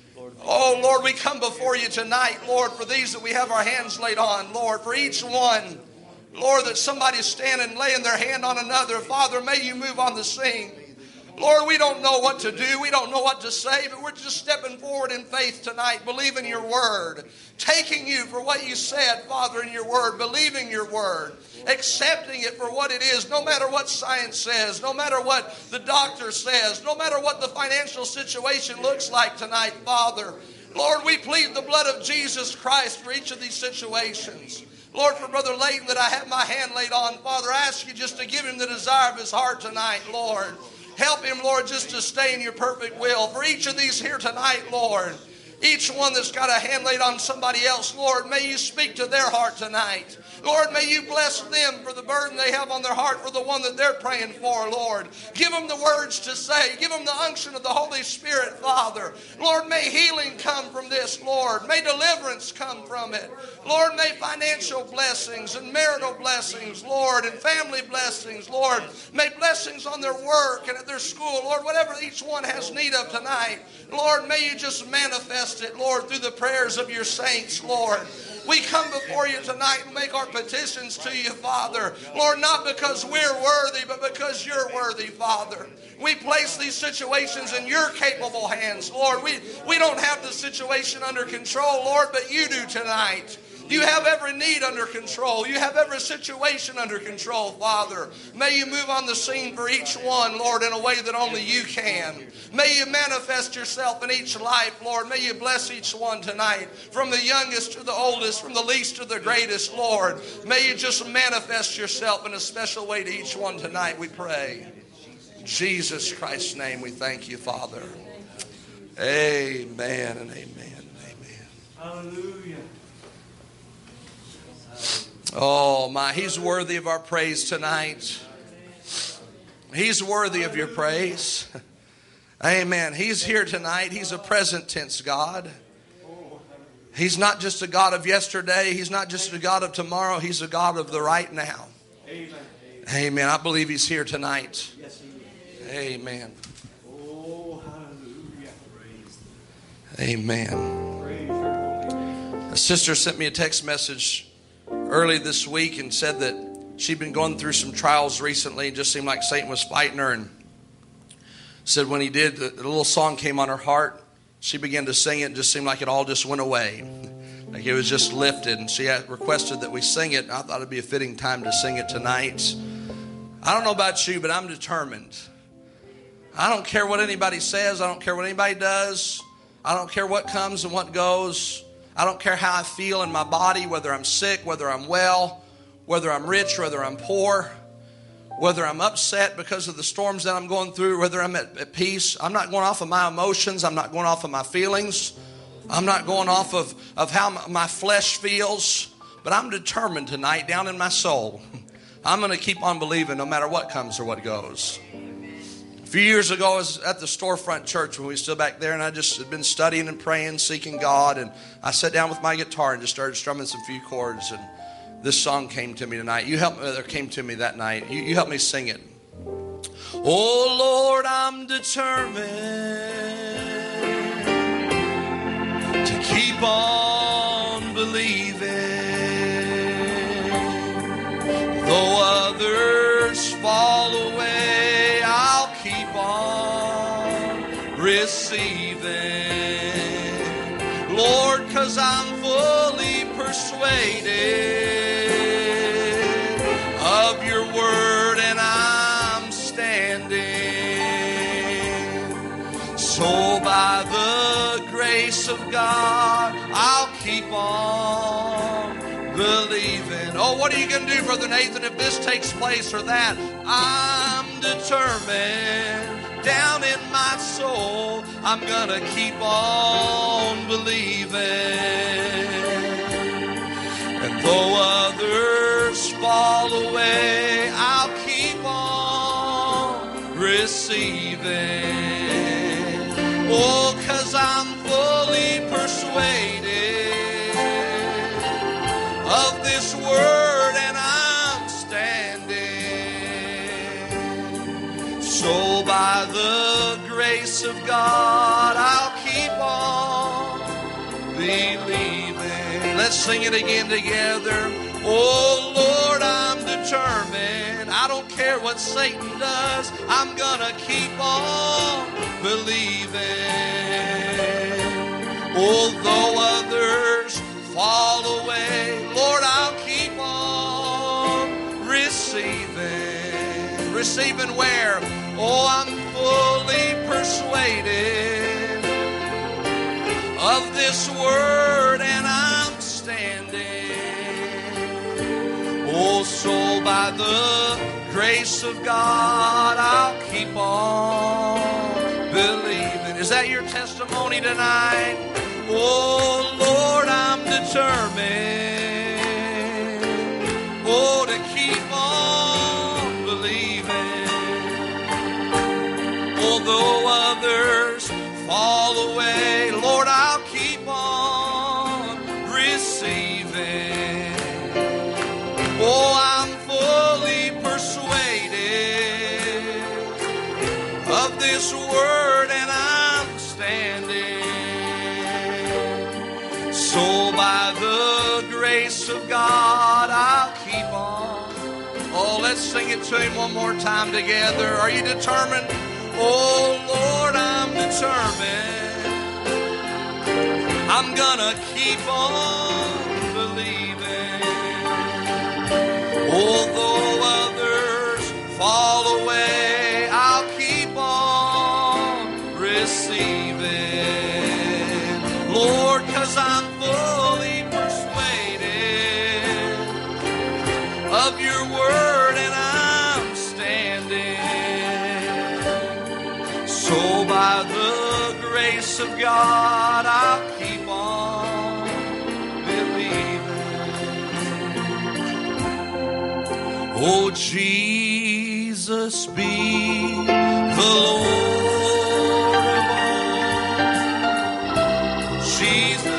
Oh, Lord, we come before you tonight, Lord, for these that we have our hands laid on, Lord, for each one, Lord, that somebody's standing, laying their hand on another. Father, may you move on the scene. Lord, we don't know what to do. We don't know what to say, but we're just stepping forward in faith tonight, believing your word, taking you for what you said, Father, in your word, believing your word, accepting it for what it is, no matter what science says, no matter what the doctor says, no matter what the financial situation looks like tonight, Father. Lord, we plead the blood of Jesus Christ for each of these situations. Lord, for Brother Layton that I have my hand laid on, Father, I ask you just to give him the desire of his heart tonight, Lord. Help him, Lord, just to stay in your perfect will. For each of these here tonight, Lord, each one that's got a hand laid on somebody else, Lord, may you speak to their heart tonight. Lord, may you bless them for the burden they have on their heart for the one that they're praying for, Lord. Give them the words to say. Give them the unction of the Holy Spirit, Father. Lord, may healing come from this, Lord. May deliverance come from it. Lord, may financial blessings and marital blessings, Lord, and family blessings, Lord. May blessings on their work and at their school, Lord, whatever each one has need of tonight, Lord, may you just manifest it, Lord, through the prayers of your saints, Lord. We come before you tonight and make our petitions to you, Father. Lord, not because we're worthy, but because you're worthy, Father. We place these situations in your capable hands, Lord. We, we don't have the situation under control, Lord, but you do tonight. You have every need under control. You have every situation under control, Father. May you move on the scene for each one, Lord, in a way that only you can. May you manifest yourself in each life, Lord. May you bless each one tonight, from the youngest to the oldest, from the least to the greatest, Lord. May you just manifest yourself in a special way to each one tonight, we pray. In Jesus Christ's name, we thank you, Father. Amen and amen and amen. Hallelujah. Oh my, He's worthy of our praise tonight. He's worthy of your praise. Amen. He's here tonight. He's a present tense God. He's not just a God of yesterday. He's not just a God of tomorrow. He's a God of the right now. Amen. Amen. I believe He's here tonight. Amen. Oh, hallelujah. Amen. A sister sent me a text message early this week and said that she'd been going through some trials recently. It just seemed like Satan was fighting her, and said when he did, the, the little song came on her heart. She began to sing it and just seemed like it all just went away. Like it was just lifted, and she had requested that we sing it, and I thought it'd be a fitting time to sing it tonight. I don't know about you, but I'm determined. I don't care what anybody says. I don't care what anybody does. I don't care what comes and what goes. I don't care how I feel in my body, whether I'm sick, whether I'm well, whether I'm rich, whether I'm poor, whether I'm upset because of the storms that I'm going through, whether I'm at, at peace. I'm not going off of my emotions. I'm not going off of my feelings. I'm not going off of, of how my, my flesh feels. But I'm determined tonight, down in my soul, I'm going to keep on believing no matter what comes or what goes. A few years ago, I was at the storefront church when we were still back there, and I just had been studying and praying, seeking God, and I sat down with my guitar and just started strumming some few chords, and this song came to me tonight. You helped me, or came to me that night. You, you helped me sing it. Oh, Lord, I'm determined to keep on believing, though others fall away, I'll keep on receiving, Lord, 'cause I'm fully persuaded of your word, and I'm standing. So by the grace of God, I'll keep on believing. Oh, what are you going to do, Brother Nathan, if this takes place or that? I'm determined down in my soul, I'm going to keep on believing. And though others fall away, I'll keep on receiving. Oh, 'cause I'm fully persuaded of this word, and I'm standing. So by the grace of God, I'll keep on believing. Let's sing it again together. Oh Lord, I'm determined. I don't care what Satan does, I'm gonna keep on believing. Although others fall away, Lord, I'll keep on receiving. Receiving where? Oh, I'm fully persuaded of this word, and I'm standing. Oh, so by the grace of God, I'll keep on believing. Is that your testimony tonight? Oh, Lord, I'm determined, oh, to keep on believing. Although others fall away, Lord, I'll keep on receiving. Oh, I'm fully persuaded of this word, and I'm standing. So by the grace of God, I'll keep on. Oh, let's sing it to him one more time together. Are you determined? Oh, Lord, I'm determined. I'm gonna keep on believing. Although others fall away, I'll keep on receiving. Lord, 'cause I'm fully persuaded of your word, and I'm standing. So by the grace of God, I'll keep on believing. Oh, Jesus be the Lord of all. Jesus.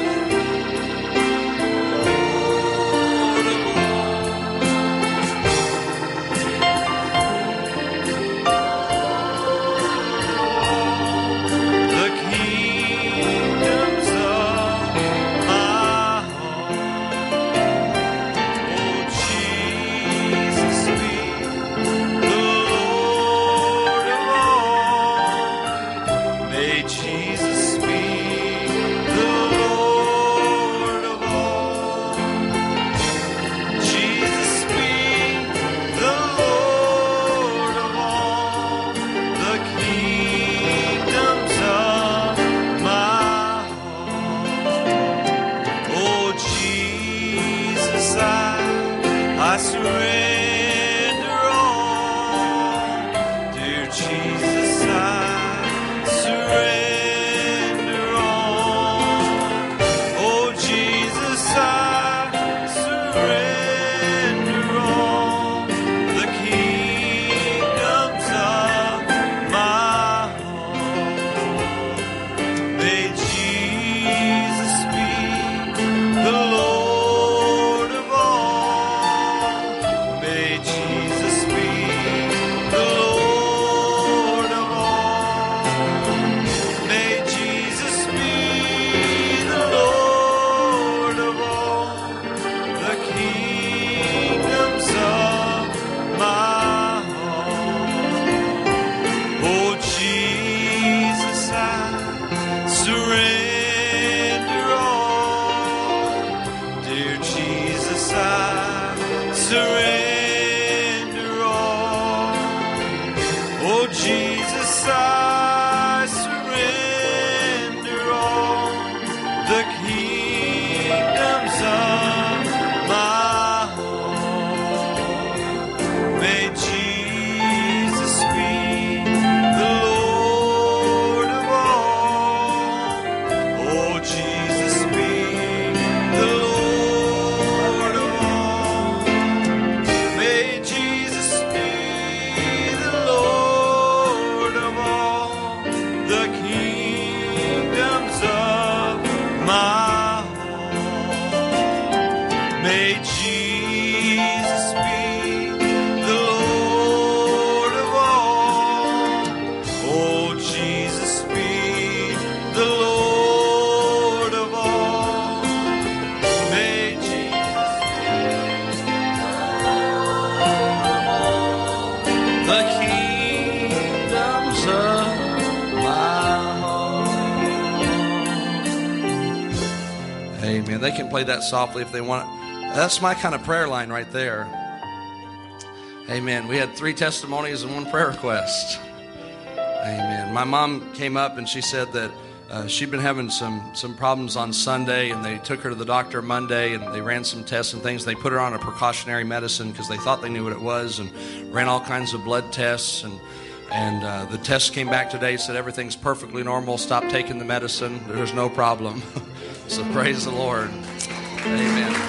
Amen. They can play that softly if they want. That's my kind of prayer line right there. Amen. We had three testimonies and one prayer request. Amen. My mom came up and she said that uh, she'd been having some, some problems on Sunday, and they took her to the doctor Monday, and they ran some tests and things. They put her on a precautionary medicine because they thought they knew what it was, and ran all kinds of blood tests. And, and uh, the test came back today, said everything's perfectly normal. Stop taking the medicine. There's no problem. So praise the Lord. Amen.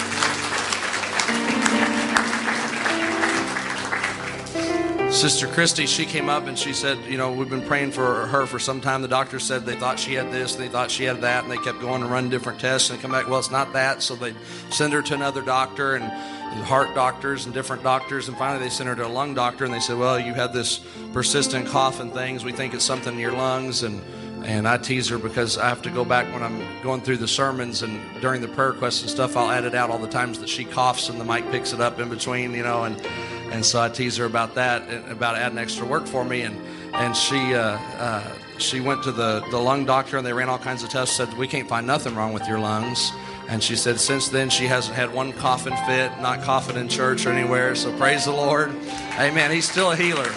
Sister Christy, she came up and she said, you know, we've been praying for her for some time. The doctor said they thought she had this, they thought she had that, and they kept going and running different tests and come back, well, it's not that. So they send her to another doctor and, and heart doctors and different doctors. And finally they sent her to a lung doctor, and they said, well, you have this persistent cough and things. We think it's something in your lungs. And And I tease her because I have to go back when I'm going through the sermons and during the prayer requests and stuff. I'll edit out all the times that she coughs and the mic picks it up in between, you know. And and so I tease her about that, about adding extra work for me. And and she uh, uh, she went to the, the lung doctor, and they ran all kinds of tests. Said, we can't find nothing wrong with your lungs. And she said since then she hasn't had one coughing fit, not coughing in church or anywhere. So praise the Lord. Amen. He's still a healer.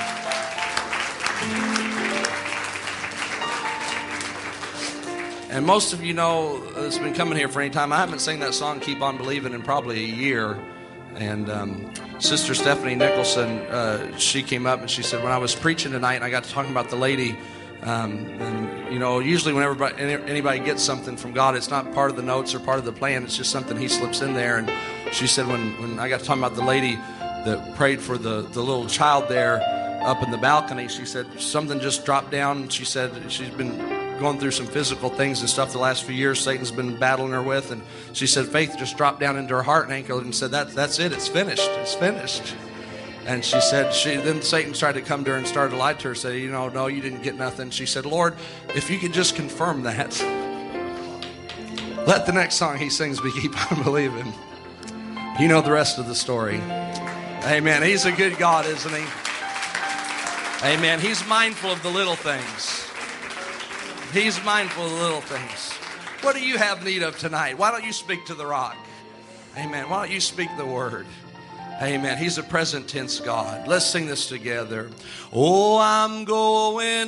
And most of you know that's been coming here for any time, I haven't sang that song, Keep On Believing, in probably a year. And um, Sister Stephanie Nicholson, uh, she came up and she said, when I was preaching tonight and I got to talking about the lady, um, and, you know, usually whenever anybody gets something from God, it's not part of the notes or part of the plan, it's just something he slips in there. And she said when, when I got to talking about the lady that prayed for the, the little child there up in the balcony, she said something just dropped down. She said she's been going through some physical things and stuff the last few years Satan's been battling her with, and she said faith just dropped down into her heart and ankle and said that that's it, it's finished, it's finished. And she said she then Satan tried to come to her and started to lie to her, say, you know, no, you didn't get nothing. She said, Lord, if you could just confirm that, let the next song he sings be Keep On Believing. You know the rest of the story. Amen. He's a good God, isn't he? Amen. He's mindful of the little things. He's mindful of the little things. What do you have need of tonight? Why don't you speak to the rock? Amen. Why don't you speak the word? Amen. He's a present tense God. Let's sing this together. Oh, I'm going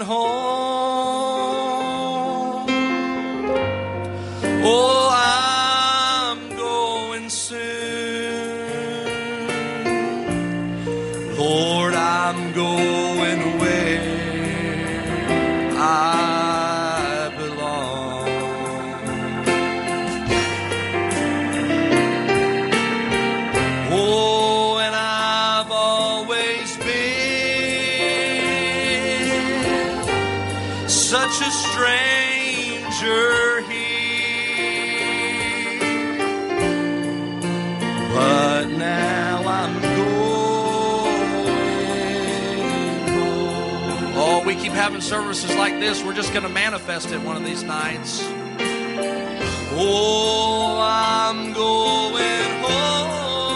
home. Oh, I'm going soon. Lord, I'm going where I such a stranger here, but now I'm going home. Oh, we keep having services like this. We're just going to manifest it one of these nights. Oh, I'm going home.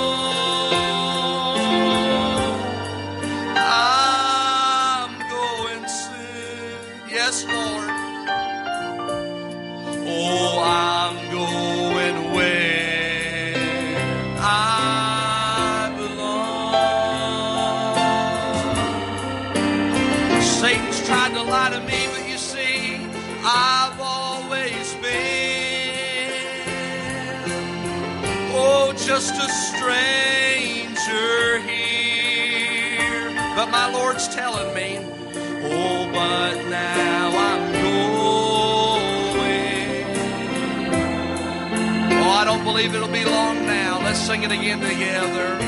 Yes, Lord. Oh, I'm going where I belong. Satan's tried to lie to me, but you see, I've always been, oh, just a stranger here. But my Lord's telling me, oh, but now I'm going. Oh, I don't believe it'll be long now. Let's sing it again together.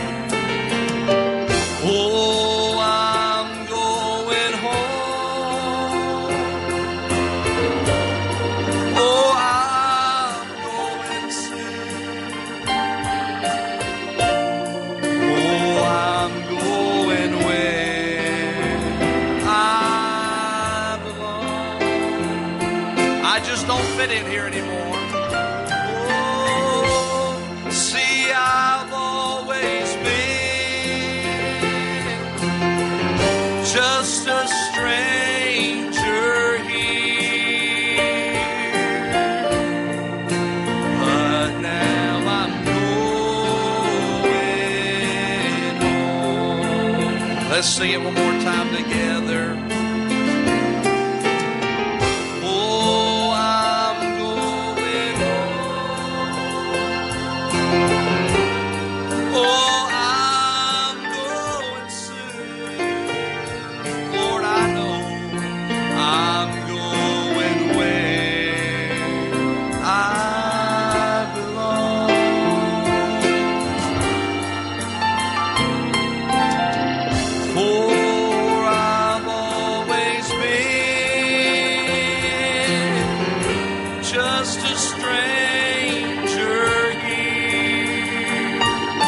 Oh, I'm going home. Oh, I'm going soon. Oh, I'm going where I belong. I just don't fit in here anymore. Oh, see, I've always been just a stranger here, but let's sing it one more time together. Oh, I'm going home. Oh, I'm going soon. Lord, I know I'm going where I belong. For I've always been just a stranger here.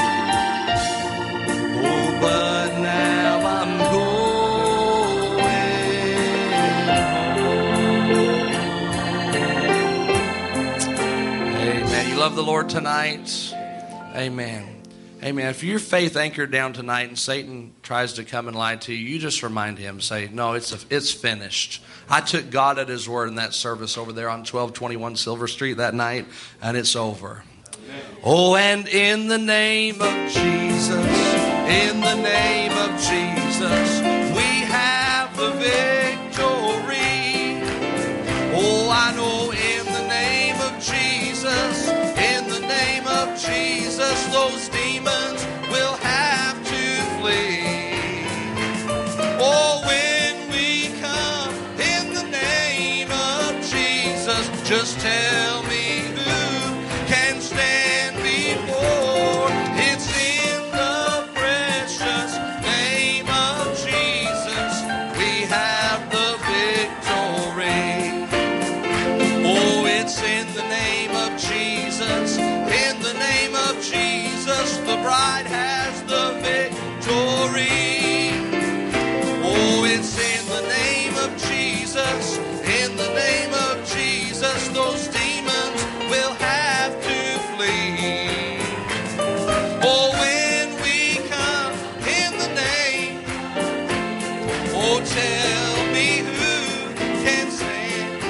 Oh, but now I'm going home. Amen. You love the Lord tonight? Amen. Amen. If your faith anchored down tonight and Satan tries to come and lie to you, you just remind him, say, no, it's a, it's finished. I took God at his word in that service over there on twelve twenty-one Silver Street that night, and it's over. Amen. Oh, and in the name of Jesus, in the name of Jesus, we have the victory. Oh, I know in the name of Jesus, in the name of Jesus, those demons will have to flee. Oh, when we come in the name of Jesus, just tell me who can stand before. It's in the precious name of Jesus we have the victory. Oh, it's in the name of Jesus, in the name of Jesus, the bride has the victory. Oh, it's in the name of Jesus, in the name of Jesus, those demons will have to flee. Oh, when we come in the name, oh, tell me who can stand.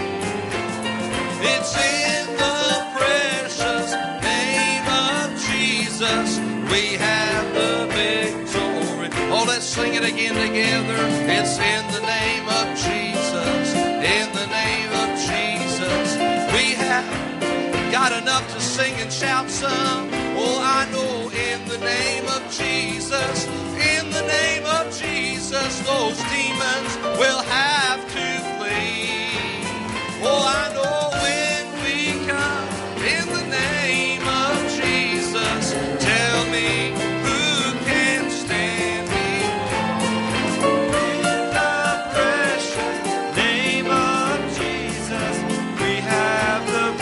It's in the precious name of Jesus we have the victory. Oh, let's sing it again together. It's in the name of Jesus, in the name of Jesus we have got enough to sing and shout some. Oh, I know in the name of Jesus, in the name of Jesus, those demons will have to flee. Oh, I know when we come in the name of Jesus, tell me who can stand before. In the precious name of Jesus, we have the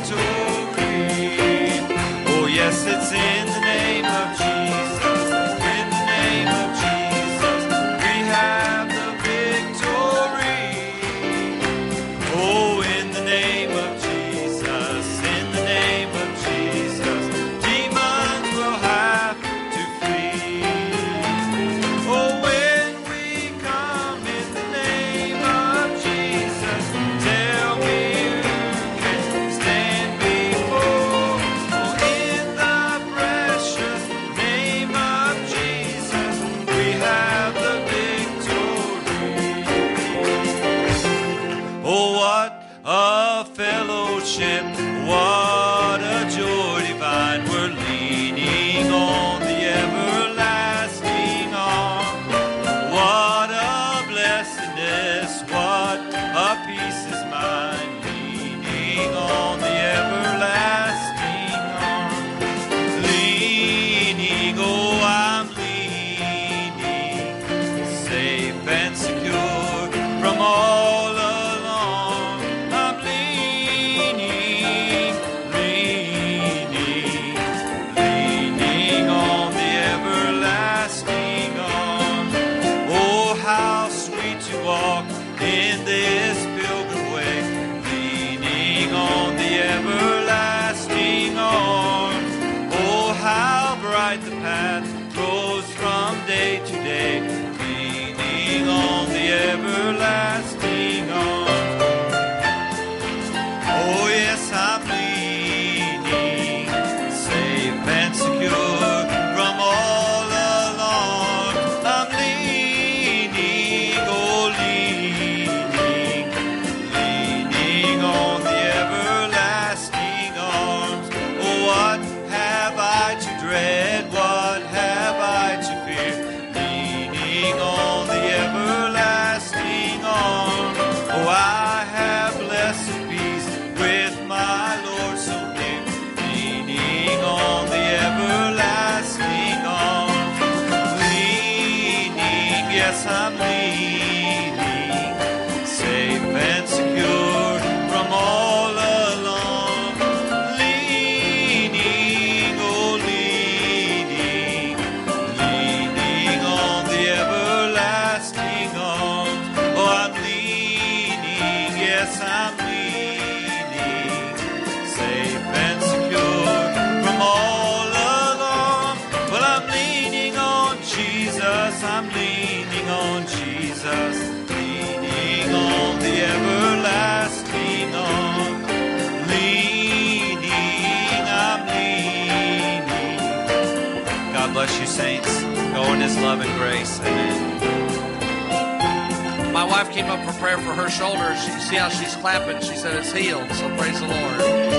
victory. Oh, yes, it's in the name of Jesus. In the name of Jesus, we have the victory. Oh, in the name of Jesus, in the name of Jesus, demons will have to flee. Oh, when we come in the name of Jesus, tell me who can stand before. Oh, in the I'm leaning, safe and secure from all along. Leaning, oh leaning, leaning on the everlasting arms. Oh, I'm leaning, yes, I'm leaning, safe and secure from all along. Well, I'm leaning on Jesus, I'm leaning on Jesus, leaning on the everlasting arm. Leaning, I'm leaning. God bless you, saints. Go in His love and grace. Amen. My wife came up for prayer for her shoulders. You see how she's clapping? She said it's healed, so praise the Lord.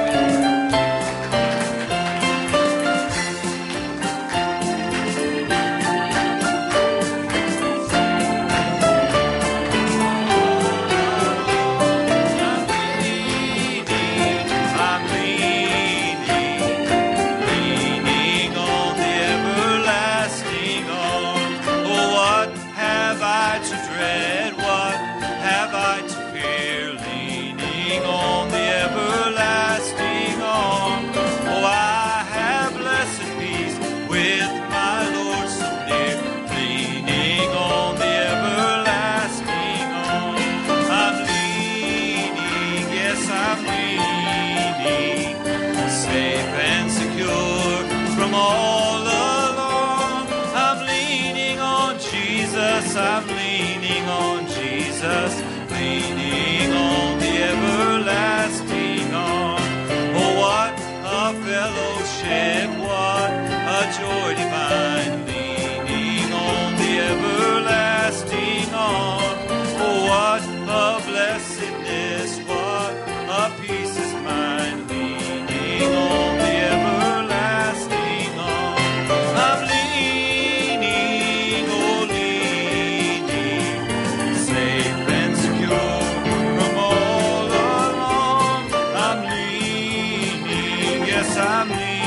I'm leaning on Jesus, leaning on the everlasting arm. Oh, what a fellowship, what a joy divine, leaning on the everlasting arm. Oh, what a blessedness, what a peace is mine, leaning on the everlasting arm. I'm leaning, oh, leaning, safe and secure from all along. I'm leaning, yes, I'm leaning.